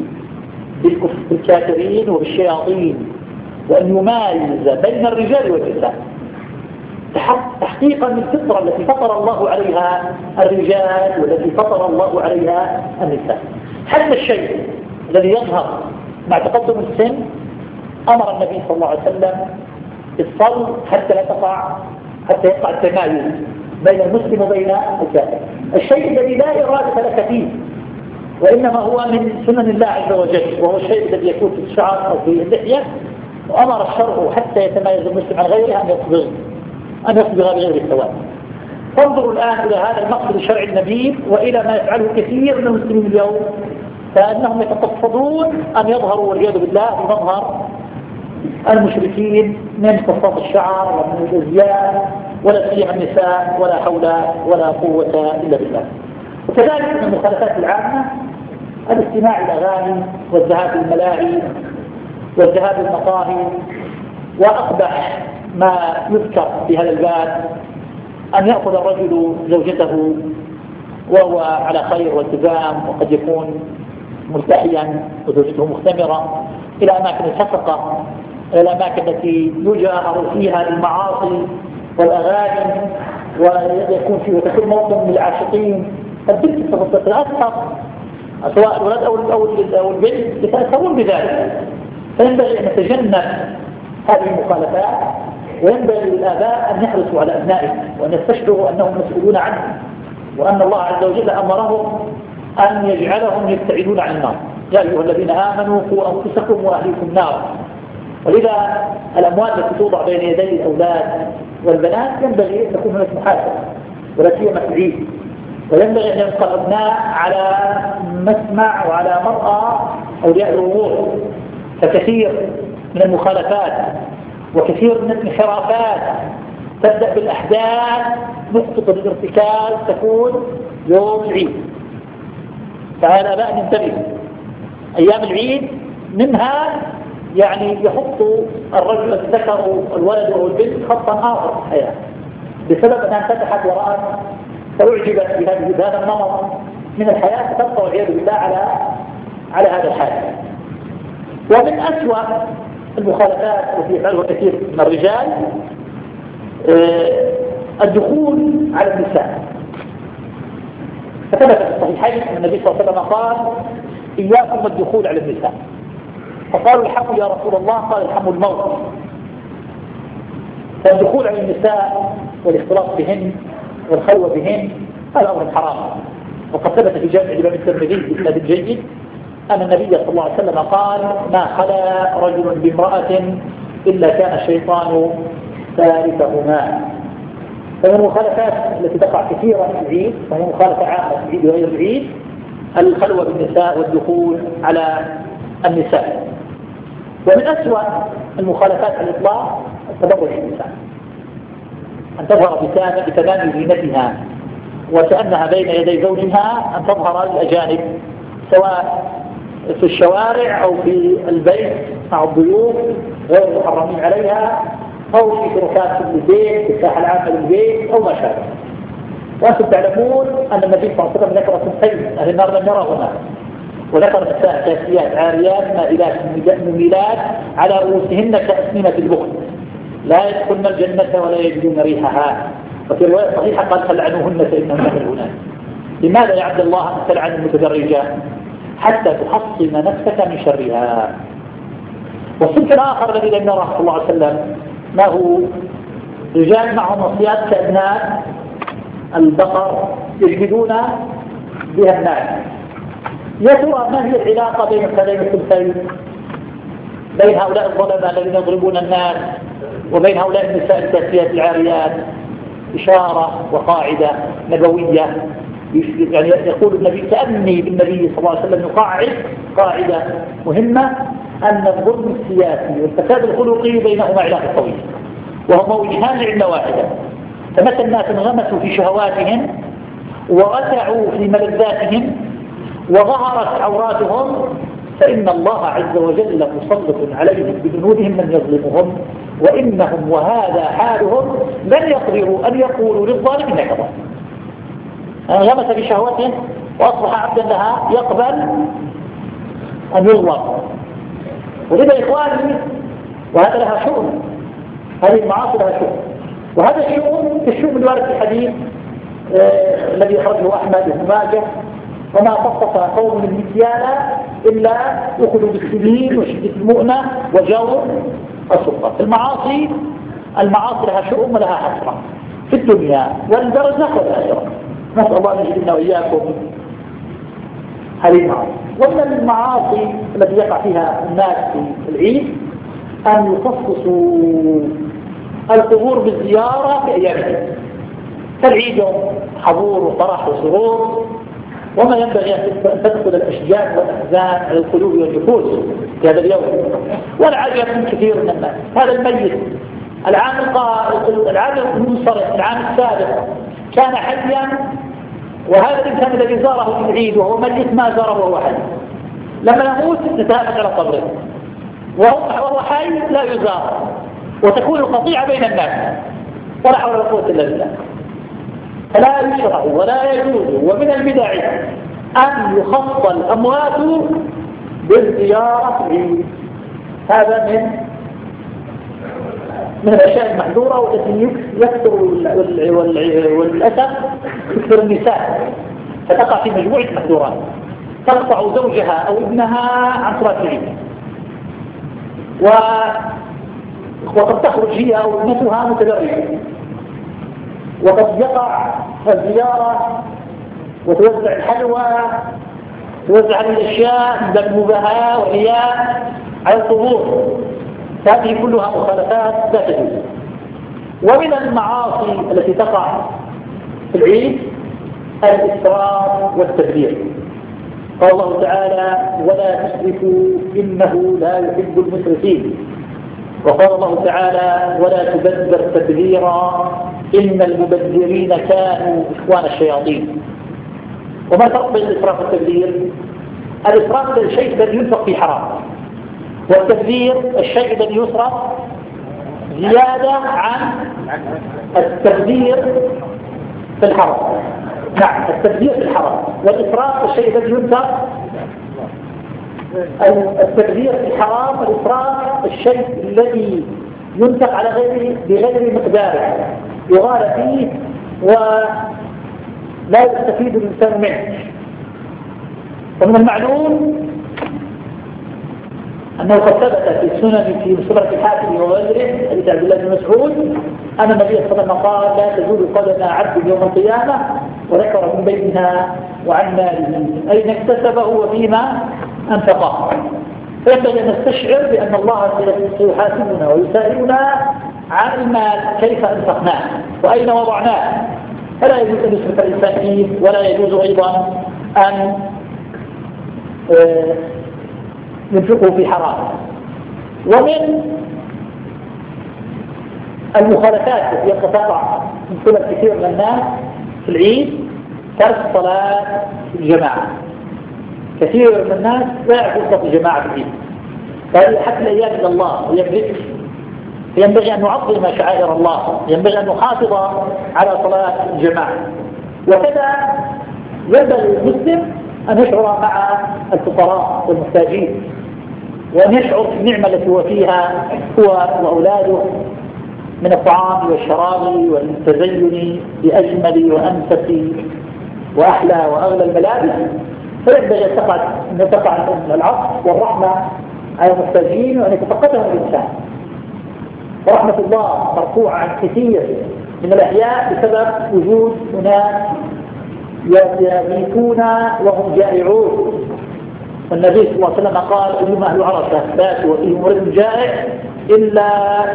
بالكافرين وبالشياطين، وأن يميز بين الرجال والنساء تحقيقا للفطرة التي فطر الله عليها الرجال والتي فطر الله عليها النساء. حتى الشيء الذي يظهر مع تقدم السن أمر النبي صلى الله عليه وسلم بالصلب حتى لا تقع حتى يقع التمايز بين المسلم وبين الكافر. الشيء الذي لا إرادة لك فيه وإنما هو من سنن الله عز وجل، وهو الشيء الذي يكون في الشعر أو في اللحية، وأمر الشرع حتى يتميز المسلم عن غيره أن يصبغ أن يصبغ بغير السواد. فانظروا الآن إلى هذا المقصد الشرعي النبيل وإلى ما يفعله كثير من المسلمين اليوم، فأنهم يتقصدون أن يظهروا والعياذ بالله بمظهر المشركين من قصات الشعر ومن الازياء، ولا سيما النساء، ولا حول ولا قوة إلا بالله. وكذلك من المخالفات العامة الاستماع إلى الأغاني والذهاب للملاهي والذهاب للمقاهي. وأقبح ما يذكر في هذا الباب أن يأخذ الرجل زوجته وهو على خير والتزام وقد يكون ملتحيا وزوجته مختمرة إلى أماكن الحسقة، إلى الأماكن التي يجاهر فيها المعاصي والأغاني، ويكون فيه وتكون موطن للعاشقين. البنت تتأثر، سواء الولد أو البنت يتأثرون بذلك. فينبغي أن نتجنب هذه المخالفات، وينبغي للآباء أن يحرصوا على أبنائهم وأن يستشعروا أنهم مسؤولون عنهم، وأن الله عز وجل أمرهم أن يجعلهم يبتعدون عن النار. يا أيها الذين آمنوا قوا أنفسكم وأهليكم نارا. ولذا الأموال التي توضع بين يدي الأولاد والبنات ينبغي أن تكون هناك محاسبة، ولا سيما في العيد. وينبغي أن يبقى الأبناء على مسمع وعلى مرأى أولياء الأمور. فكثير من المخالفات وكثير من الانحرافات تبدأ بالأحداث، نقطة الارتكاز تكون يوم العيد. فهذا بقى ننتبه أيام العيد، منها يعني يحط الرجل الذكر الولد أو البنت خطا آخر في الحياة بسبب أنها انفتحت وراء فأعجبت بهذا النمط من الحياة، فتبقى والعياذ بالله على على هذا الحال. ومن أسوأ المخالفات التي يفعلها كثير من الرجال الدخول على النساء. فثبت في الصحيحين أن النبي صلى الله عليه وسلم قال: إياكم الدخول على النساء. فقالوا: الحم يا رسول الله؟ قال: الحم الموت. فالدخول على النساء والاختلاط بهن والخلوة بهن هذا أمر حرام. وقد ثبت في جامع الإمام الترمذي بإسناد جيد أن النبي صلى الله عليه وسلم قال ما خلا رجل بامرأة إلا كان الشيطان ثالثهما. فمن المخالفات التي تقع كثيرا في العيد وهي مخالفة عامة في العيد وغير العيد الخلوة بالنساء والدخول على النساء. ومن أسوأ المخالفات على الإطلاق التبرج بالنساء، أن تظهر بتمام زينتها وكأنها بين يدي زوجها، أن تظهر للأجانب سواء في الشوارع أو في البيت مع الضيوف غير المحرمين عليها، أو في شركات في البيت في الساحة العامة للبيت أو ما شابه. وأنتم تعلمون أن النبي صلى الله عليه وسلم ذكر صنفين أهل النار لم يرهما، وذكر نساء كاسيات عاريات مائلات مميلات على رؤوسهن كأسنمة البخت لا يدخلن الجنة ولا يجدون ريحها. وفي رواية صحيحة قال فلعنوهن فإنهن ملعونات. لماذا يا عبد الله أن تلعن المتدرجة؟ حتى تحصن نفسك من شرها. والصنف الآخر الذي لم نره صلى الله عليه وسلم ما هو رجال معهم أصياد كأبناء البقر يجهدون بها الناس. يا ترى ما هي العلاقة بين هذين الصنفين، بين هؤلاء الظلمة الذين يضربون الناس وبين هؤلاء النساء الكاسيات العاريات؟ إشارة وقاعدة نبوية. يعني يقول النبي كأني بالنبي صلى الله عليه وسلم يقاعد قاعدة مهمة أن الظلم السياسي والفساد الخلقي بينهما علاقة طويلة وهما وجهان لعلة واحدة. فمتى الناس انغمسوا في شهواتهم ورتعوا في ملذاتهم وظهرت عوراتهم فإن الله عز وجل مسلط عليهم بجنودهم من يظلمهم، وإنهم وهذا حالهم لن يقدروا أن يقولوا للظالم إنك ظالم. انغمس في شهوته وأصبح عبدا لها يقبل أن يظلم. ولذا إخواني وهذا لها شؤم، هذه المعاصي لها شؤم، وهذا الشؤم كالشؤم الوارد في الحديث آه الذي أخرجه أحمد بن ماجه وما خصص قوم المكيال إلا أخذوا بالسنين وشدة المؤنة وجور السلطة. المعاصي المعاصي لها شؤم ولها حسرة في الدنيا والبرزخ والآخرة. نسأل الله أن يجعلنا وإياكم هذه المعاصي. ومن المعاصي التي يقع فيها الناس في العيد أن يخصصوا القبور بالزيارة في أيام العيد. فالعيد حضور وفرح وسرور، وما ينبغي أن تدخل الأشجار والأحزان على القلوب والنفوس في هذا اليوم. والعجب من كثير من الناس هذا الميت العام العام المنصرف العام السابق كان حيا، وهذا الإنسان الذي زاره في العيد وهو ميت ما زاره وهو حي. لما يموت نتهافت على قبره وهو حي لا يزار، وتكون القطيعة بين الناس ولا حول ولا قوة إلا بالله. فلا يشرع ولا يجوز ومن البدع أن يخص الأموات بالزيارة العيد. هذا من من الأشياء المحظورة والتي يكثر والأسف تكثر النساء فتقع في مجموعة محظورات تقطع زوجها أو ابنها عن صلاة العيد، وقد تخرج هي أو ابنتها متدرجة، وقد يقع الزيارة وتوزع الحلوى توزع الأشياء من المباهاة والرياء على القبور. هذه كلها مخالفات لا تجوز. ومن المعاصي التي تقع في العيد الإسراف والتبذير. قال الله تعالى ولا تسرفوا إنه لا يحب المسرفين. وقال الله تعالى ولا تبذر تبذيرا إن المبذرين كانوا إخوان الشياطين. وما الفرق بين الإسراف والتبذير؟ الإسراف الشيء الذي ينفق في حرام، والتبذير الشيء الذي يصرف زيادة عن التبذير في الحرام. نعم التبذير في الحرام، والإسراف الشيء الذي ينفق. التبذير في الحرام والإسراف الشيء الذي ينفق على غيره بغير مقداره يغال فيه ولا يستفيد الإنسان منه. ومن المعلوم أنه قد ثبت في السنن في مسورة الحاكم وغيره حديث عبد الله بن مسعود أن النبي صلى الله عليه وسلم قال لا تزول قدم عبد يوم القيامة، وذكر من بينها وعن ماله أين اكتسبه وفيما أنفقه. فينبغي أن نستشعر بأن الله سيحاسبنا ويسائلنا عن المال كيف أنفقناه وأين وضعناه، فلا يجوز أن يسرف الإنسان فيه، ولا يجوز أيضا أن ينفقه في حرام. ومن المخالفات التي تقع من قبل كثير من الناس في العيد ترك صلاة الجماعة. كثير من الناس لا يعرفون صلاة الجماعة في العيد، فهي حتى الأيام إلى الله ويملك. ينبغي أن نعظم شعائر الله، ينبغي أن نحافظ على صلاة الجماعة. وكذا ينبغي المسلم أن يشعر مع الفقراء والمحتاجين، وأن يشعر بالنعمة التي هو فيها هو وأولاده من الطعام والشراب والتزين بأجمل وأنفس وأحلى وأغلى الملابس. فينبغي أن تقع أن تقع العطف والرحمة على المحتاجين وأن يتفقدهم الإنسان. ورحمة الله مرفوعة عن كثير من الأحياء بسبب وجود أناس يبيتون وهم جائعون. والنبي صلى الله عليه وسلم قال أيما أهل عرفة باتوا وفيهم رجل جائع إلا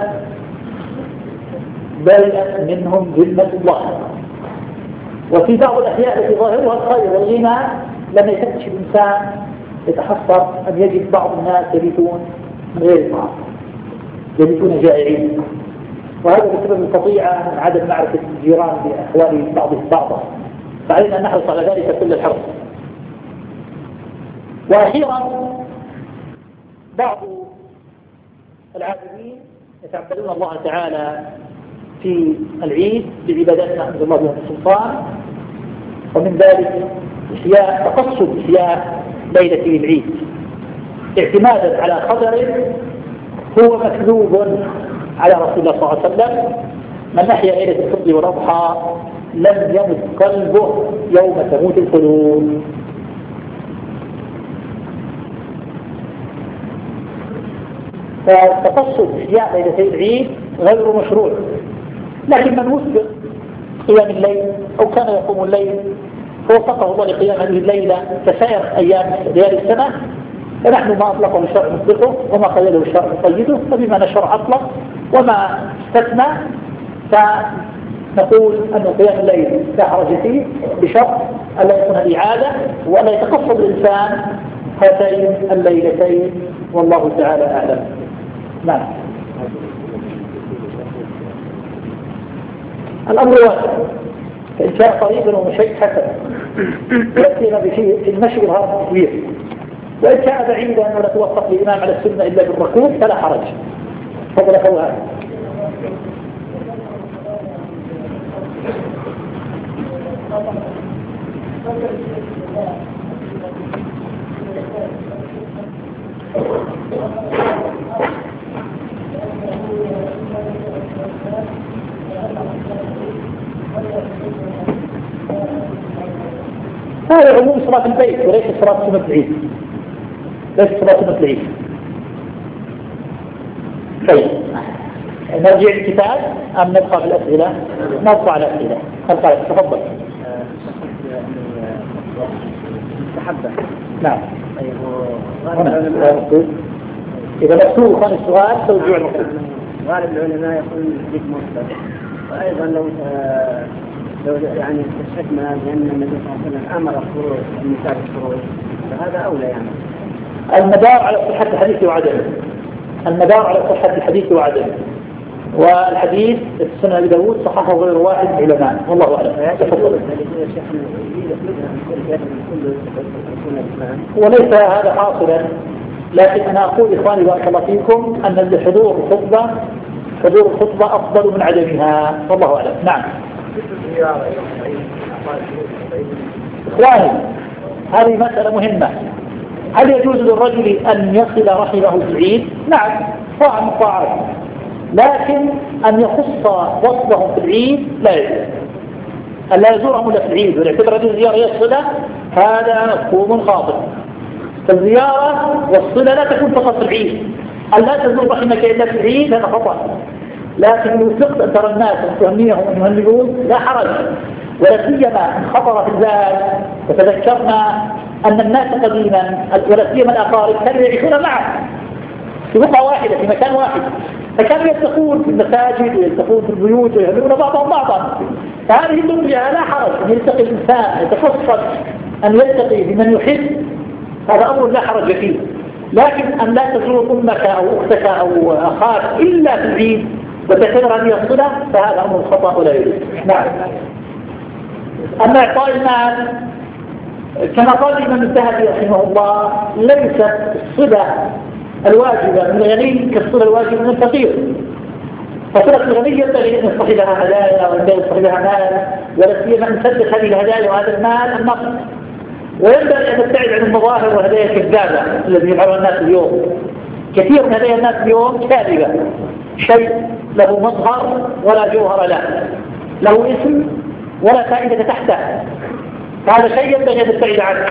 بلغت منهم ذمة الله. وفي بعض الأحياء التي ظاهرها الخير والغنى لما يفتش الإنسان يتحسر أن يجد بعض الناس يبيتون من غير طعام، يبيتون جائعين، وهذا بسبب القطيعة من عدم معرفة الجيران بأحوال بعضهم بعضا، فعلينا أن نحرص على ذلك كل الحرص. وأخيرا بعض العابدين يتعبدون الله تعالى في العيد بعبادات ما أنزل الله بها السلطان، ومن ذلك إحياء تقصد إحياء ليلة العيد اعتمادا على خبر هو مكذوب على رسول الله صلى الله عليه وسلم: من أحيا ليلة الفطر والأضحى لم يمت قلبه يوم تموت القلوب. فتقصد إحياء ليلتي العيد غير مشروع، لكن من وفق قيام الليل أو كان يقوم الليل فوفقه الله لقيام هذه الليلة كسائر أيام ليالي السنة، فنحن ما أطلقه الشرع نطلقه، وما قيده الشرع نقيده، فبما أن الشرع أطلق وما استثنى فنقول أن قيام الليل لا حرج فيه، بشرط ألا يكون هذه عادة وألا يتقصد الإنسان هاتين الليلتين، والله تعالى أعلم. نعم. الأمر واسع، فإن كان قريبا ومشيء حسن يأتينا بشيء في المشي الهرب الكبير، وإن كان بعيدا ولا توفق الإمام على السنة إلا بالركوب فلا حرج. فضل فوهان. هذا عموم صلاة البيت وليس صلاة سنة العيد، ليس صلاة سنة العيد. طيب نرجع للكتاب أم نبقى بالأسئلة؟ نبقى على الأسئلة. خلقا تفضل. مستحبة. نعم. هنا إذا مكتوب كان السؤال توجيه المكتوب. غالب العلماء يقول ذيك مصدر، وأيضا لو لو يعني استشهدنا بأن النبي صلى الله عليه وسلم أمر الخروج النساء بالخروج فهذا أولى يعني. المدار على صحة الحديث وعدمه، المدار على صحة الحديث وعدمه، والحديث في سنن أبي داود صححه غير واحد من العلماء، والله أعلم. وليس هذا حاصلا، لكن أنا أقول إخواني بارك الله فيكم أن الحضور الخطبة حضور الخطبة أفضل من عدمها، والله أعلم. نعم. إخواني هذه مسألة مهمة. هل يجوز للرجل أن يصل رحمه في العيد؟ نعم، طاعة من الطاعات، لكن أن يخص وصلهم في العيد لا يجوز. أن لا يزورهم إلا في العيد ويعتبر هذه الزيارة يصلة، هذا مفهوم خاطئ. فالزيارة والصلة لا تكون فقط في العيد، أن لا تزور رحمك إلا في العيد هذا خطأ، لكن لو وفقت أن ترى الناس أن تهنيهم أن يهنئون لا حرج، ولا سيما إن خطر في البال وتذكرنا أن الناس قديما ولا سيما الأقارب كانوا يعيشون معا في بقعة واحدة في مكان واحد، فكانوا يلتقون في المساجد ويلتقون في البيوت ويهنون بعضهم بعضا. فهذه اللقية لا حرج أن يلتقي الإنسان يتفصل أن يلتقي بمن يحب، هذا أمر لا حرج فيه، لكن أن لا تزور أمك أو أختك أو أخاك إلا في العيد وتعتبر هذه الصلة فهذا أمر خطأ ولا يجوز. نعم. أما إعطاء المال كما قال الإمام الذهبي رحمه الله ليست الصلة الواجبة من الغني كالصلة الواجبة من الفقير، فصلة الغني ينبغي أن يصطحب لها هدايا وينبغي يصطحب لها مال، ولا سيما أن تسدد هذه الهدايا وهذا المال النقد، وينبغي أن تبتعد عن المظاهر وهدايا الكذابة الذي يفعلها الناس اليوم. كثير من هدايا الناس اليوم كاذبة، شيء له مظهر ولا جوهر له، له اسم ولا فائدة تحته، هذا شيء ينبغي أن تبتعد عنه.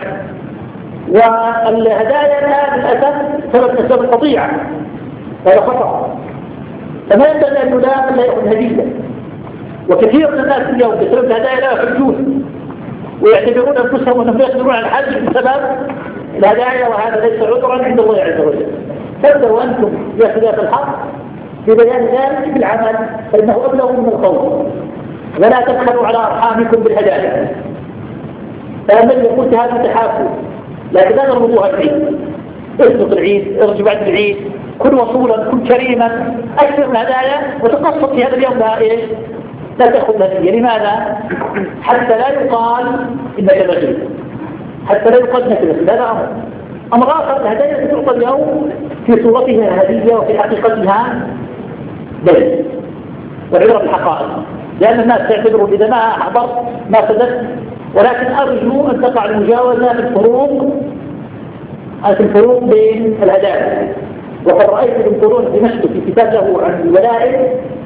والهدايا للأسف سبب أسباب القطيعة، هذا خطأ، فما ينبغي أن يلام لا يأخذ هدية. وكثير من الناس اليوم بسبب الهدايا لا يحجون ويعتبرون أنفسهم أنهم يقدرون على الحج بسبب الهدايا، وهذا ليس عذرا عند الله عز وجل. فابدأوا أنتم يا خلاف الحق في بيان ذلك بالعمل فإنه أبلغ من القول، ولا تبخلوا على أرحامكم بالهدايا. فالنبي يقول في هذا التحافل لكن لا نربطوها العيد، اسبق العيد، ارجع بعد العيد، كن وصولا، كن كريما، أكثر من هدايا وتقصد في هذا اليوم بها إيه؟ لا تأخذ هدية. لماذا؟ حتى لا يقال إنك بخيل، حتى لا يقال إنك بخيل، هذا أمر. أمر آخر الهدايا تعطى اليوم في صورتها هدية وفي حقيقتها دليل، والعبرة بالحقائق، لأن الناس تعتبروا إذا ما أحضرت ما سددت. ولكن أرجو أن تقع المجاوزة في الفروق في الفروق بين الهدايا. وقد رأيت ابن قرون دمشق في كتاب له عن الولائم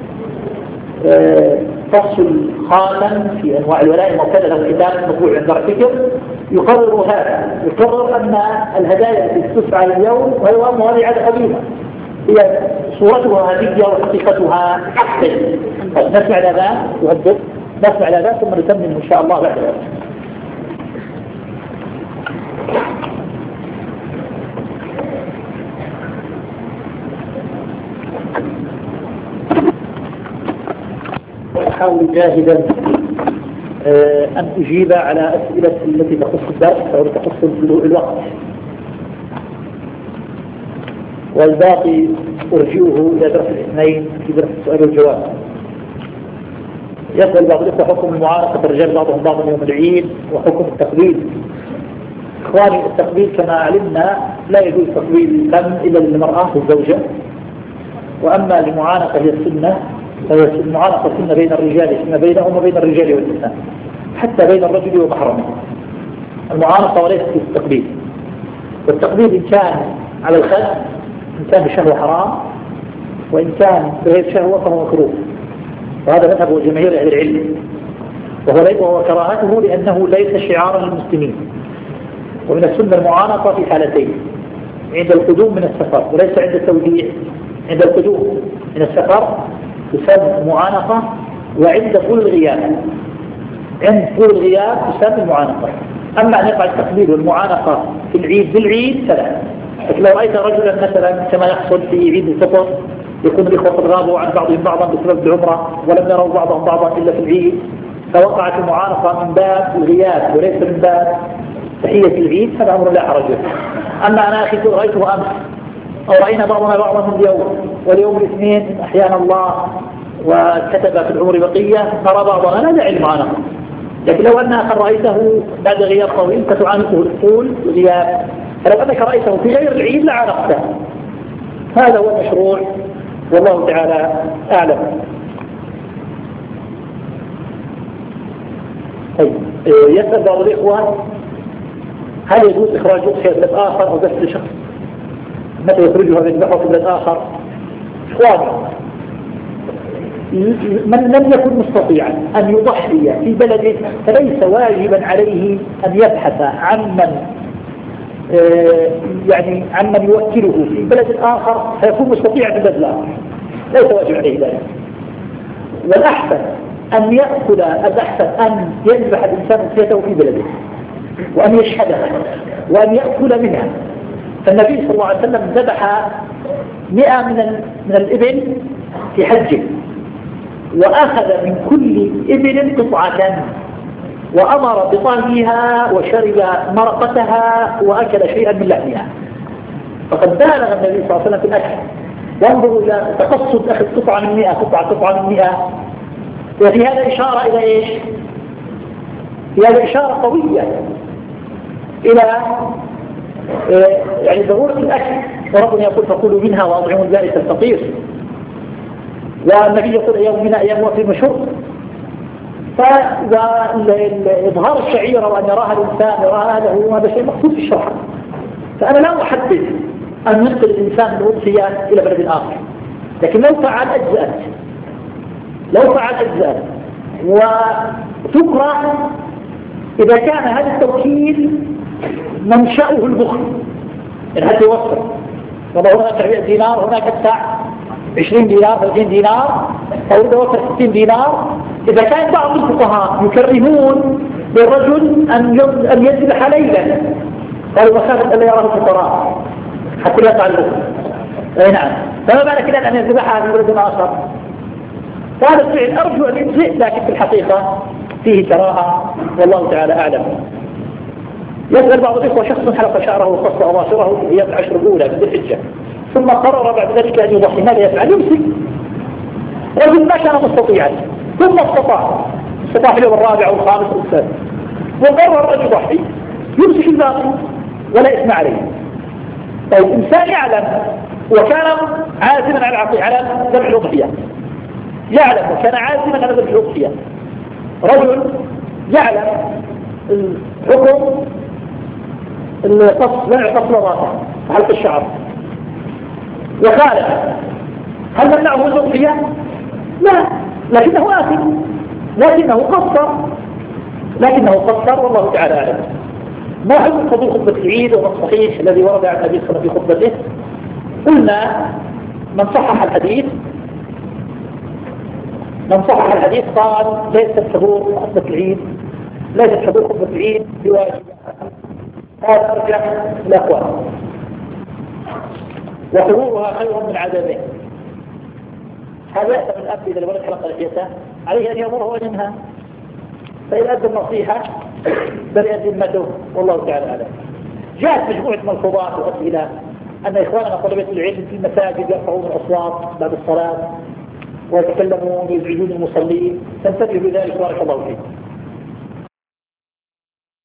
فصل خاتم في أنواع الولائم وكذا، له كتاب مطبوع عند الفكر يقرر هذا، يقرر أن الهدايا التي تدفع اليوم وهي مواضيع قديمة هي صورتها هدية وحقيقتها أحسن. نسمع الأذان يهدد، نسمع الأذان ثم نتمم إن شاء الله بعد ذلك. وأحاول جاهدا أن أجيب على أسئلة التي تخص الدرس أو تخص الوقت، والباقي أرجئه إلى درس الاثنين في درس السؤال والجواب. يسأل بعض الإخوة حكم المعارضة الرجال بعضهم بعضا يوم العيد وحكم التقبيل. إخواني التقبيل كما علمنا لا يجوز تقبيل الفم إلا للمرأة والزوجة، وأما المعانقة هي السنة، فهي المعانقة سنة بين الرجال، سنة بينهم وبين الرجال والنساء، حتى بين الرجل ومحرمه المعانقة وليست في التقبيل. والتقبيل إن كان على الخد إن كان بشهوة حرام، وإن كان بغير شهوة فهو مكروه، وهذا مذهب جماهير أهل العلم، وهو كراهته لأنه ليس شعارا للمسلمين. ومن السنة المعانقة في حالتين: عند القدوم من السفر وليس عند التوديع. عند القدوم من السفر تسمى المعانقة، وعند طول الغياب عند طول الغياب تسمى المعانقة. أما أن يقع التقبيل والمعانقة في العيد بالعيد فلا. لو رأيت رجلا مثلا كما يحصل في عيد الفطر يكون الإخوة قد غابوا عن بعضهم بعضا بسبب العمرة ولم يروا بعضهم بعضا إلا في العيد، فوقعت المعانقة من باب الغياب وليس من باب تحية العيد، هذا أمر لا حرج فيه. أما أنا أخي رأيته أمس أو رأينا بعضنا بعضا اليوم واليوم الاثنين أحيانا الله وكتب في العمر بقية نرى بعضنا، لا داعي المعانقة. لكن لو أن آخر رأيته بعد غياب طويل فتعانقه الطول والغياب، فلو أنك رأيته في غير العيد لعانقته. هذا هو المشروع والله تعالى أعلم. طيب يسأل بعض الإخوة: هل يجوز إخراج أضحية بلد آخر أو بس لشخص؟ متى يخرجها ويذبحها في بلد آخر؟ إخواني، من لم يكن مستطيعا أن يضحي في بلده فليس واجبا عليه أن يبحث عن من يعني عمن يوكله في بلد آخر فيكون مستطيع في بلد آخر ليس واجب عليه ذلك. والأحسن أن يأكل الأحسن أن يذبح الإنسان أضحيته في بلده وأن يشهدها وأن يأكل منها. فالنبي صلى الله عليه وسلم ذبح مئة من من الإبل في حجه وأخذ من كل إبل قطعة وأمر بطهيها وشرب مرقتها وأكل شيئا من لحمها. فقد بالغ النبي صلى الله عليه وسلم في الأكل. وانظروا إلى تقصد أخذ قطعة من مئة قطعة قطعة من مئة. وفي هذا إشارة إلى إيش؟ في هذا إشارة قوية إلى يعني ضرورة الأكل. وربنا يقول فكلوا منها وأطعموا البائس الفقير. والنبي يقول يوم من أيام وفي مشهور. فإظهار الشعيرة وأن يراها الإنسان يراها أهله هذا شيء مقصود في الشرع. فأنا لا أحدد أن ينقل الإنسان الأضحية إلى بلد آخر، لكن لو فعل أجزأت لو فعل أجزأت وتكره إذا كان هذا التوكيل منشأه البخل. يعني هذا يوفر والله هناك ربيع دينار هناك ادفع عشرين دينار ثلاثين دينار أو يوفر ستين دينار. إذا كان بعض الفقهاء يكرهون للرجل أن يذبح ليلا قالوا مخافة أن لا يراه الفقراء حتى لا يقع البخل. أي نعم. فما بالك إذا أن يذبحها في بلد آخر. فهذا الفعل أرجو أن يجزئ لكن في الحقيقة فيه كراهة والله تعالى أعلم. يسأل بعض الإخوة شخص حلق شعره وقص أظافره في أيام العشر الأولى من ذي الحجة ثم قرر بعد ذلك أن يضحي. ماذا يفعل؟ يمسك. رجل ما كان مستطيعا ثم استطاع استطاع في اليوم الرابع والخامس والسادس وقرر أن يضحي يمسك الباقي ولا إثم عليه. طيب إنسان يعلم وكان عازما على على ذبح الأضحية يعلم وكان عازما على ذبح الأضحية. رجل يعلم الحكم القص منع قص راسه حلق الشعر وخالف، هل منعه الأضحية؟ لا، لكنه آثم لكنه قصر لكنه قصر والله تعالى أعلم. ما حكم قبول خطبة العيد وما الصحيح الذي ورد عن النبي صلى الله عليه وسلم في خطبته؟ قلنا من صحح الحديث من صحح الحديث قال ليست حضور خطبة العيد ليست حضور خطبة العيد بواجب. هذا أرجع الأقوال وحضورها خير من عدمه. هذا يأتي من الأب إذا الولد حلق لحيته عليه أن يأمره وينهى. فإذا أدى النصيحة برئت ذمته والله تعالى أعلم. جاءت مجموعة ملحوظات وأسئلة أن إخواننا طلبة العلم في المساجد يرفعون الأصوات بعد الصلاة ويتكلمون ويزعجون المصلين. تنتبهوا بذلك بارك الله فيكم.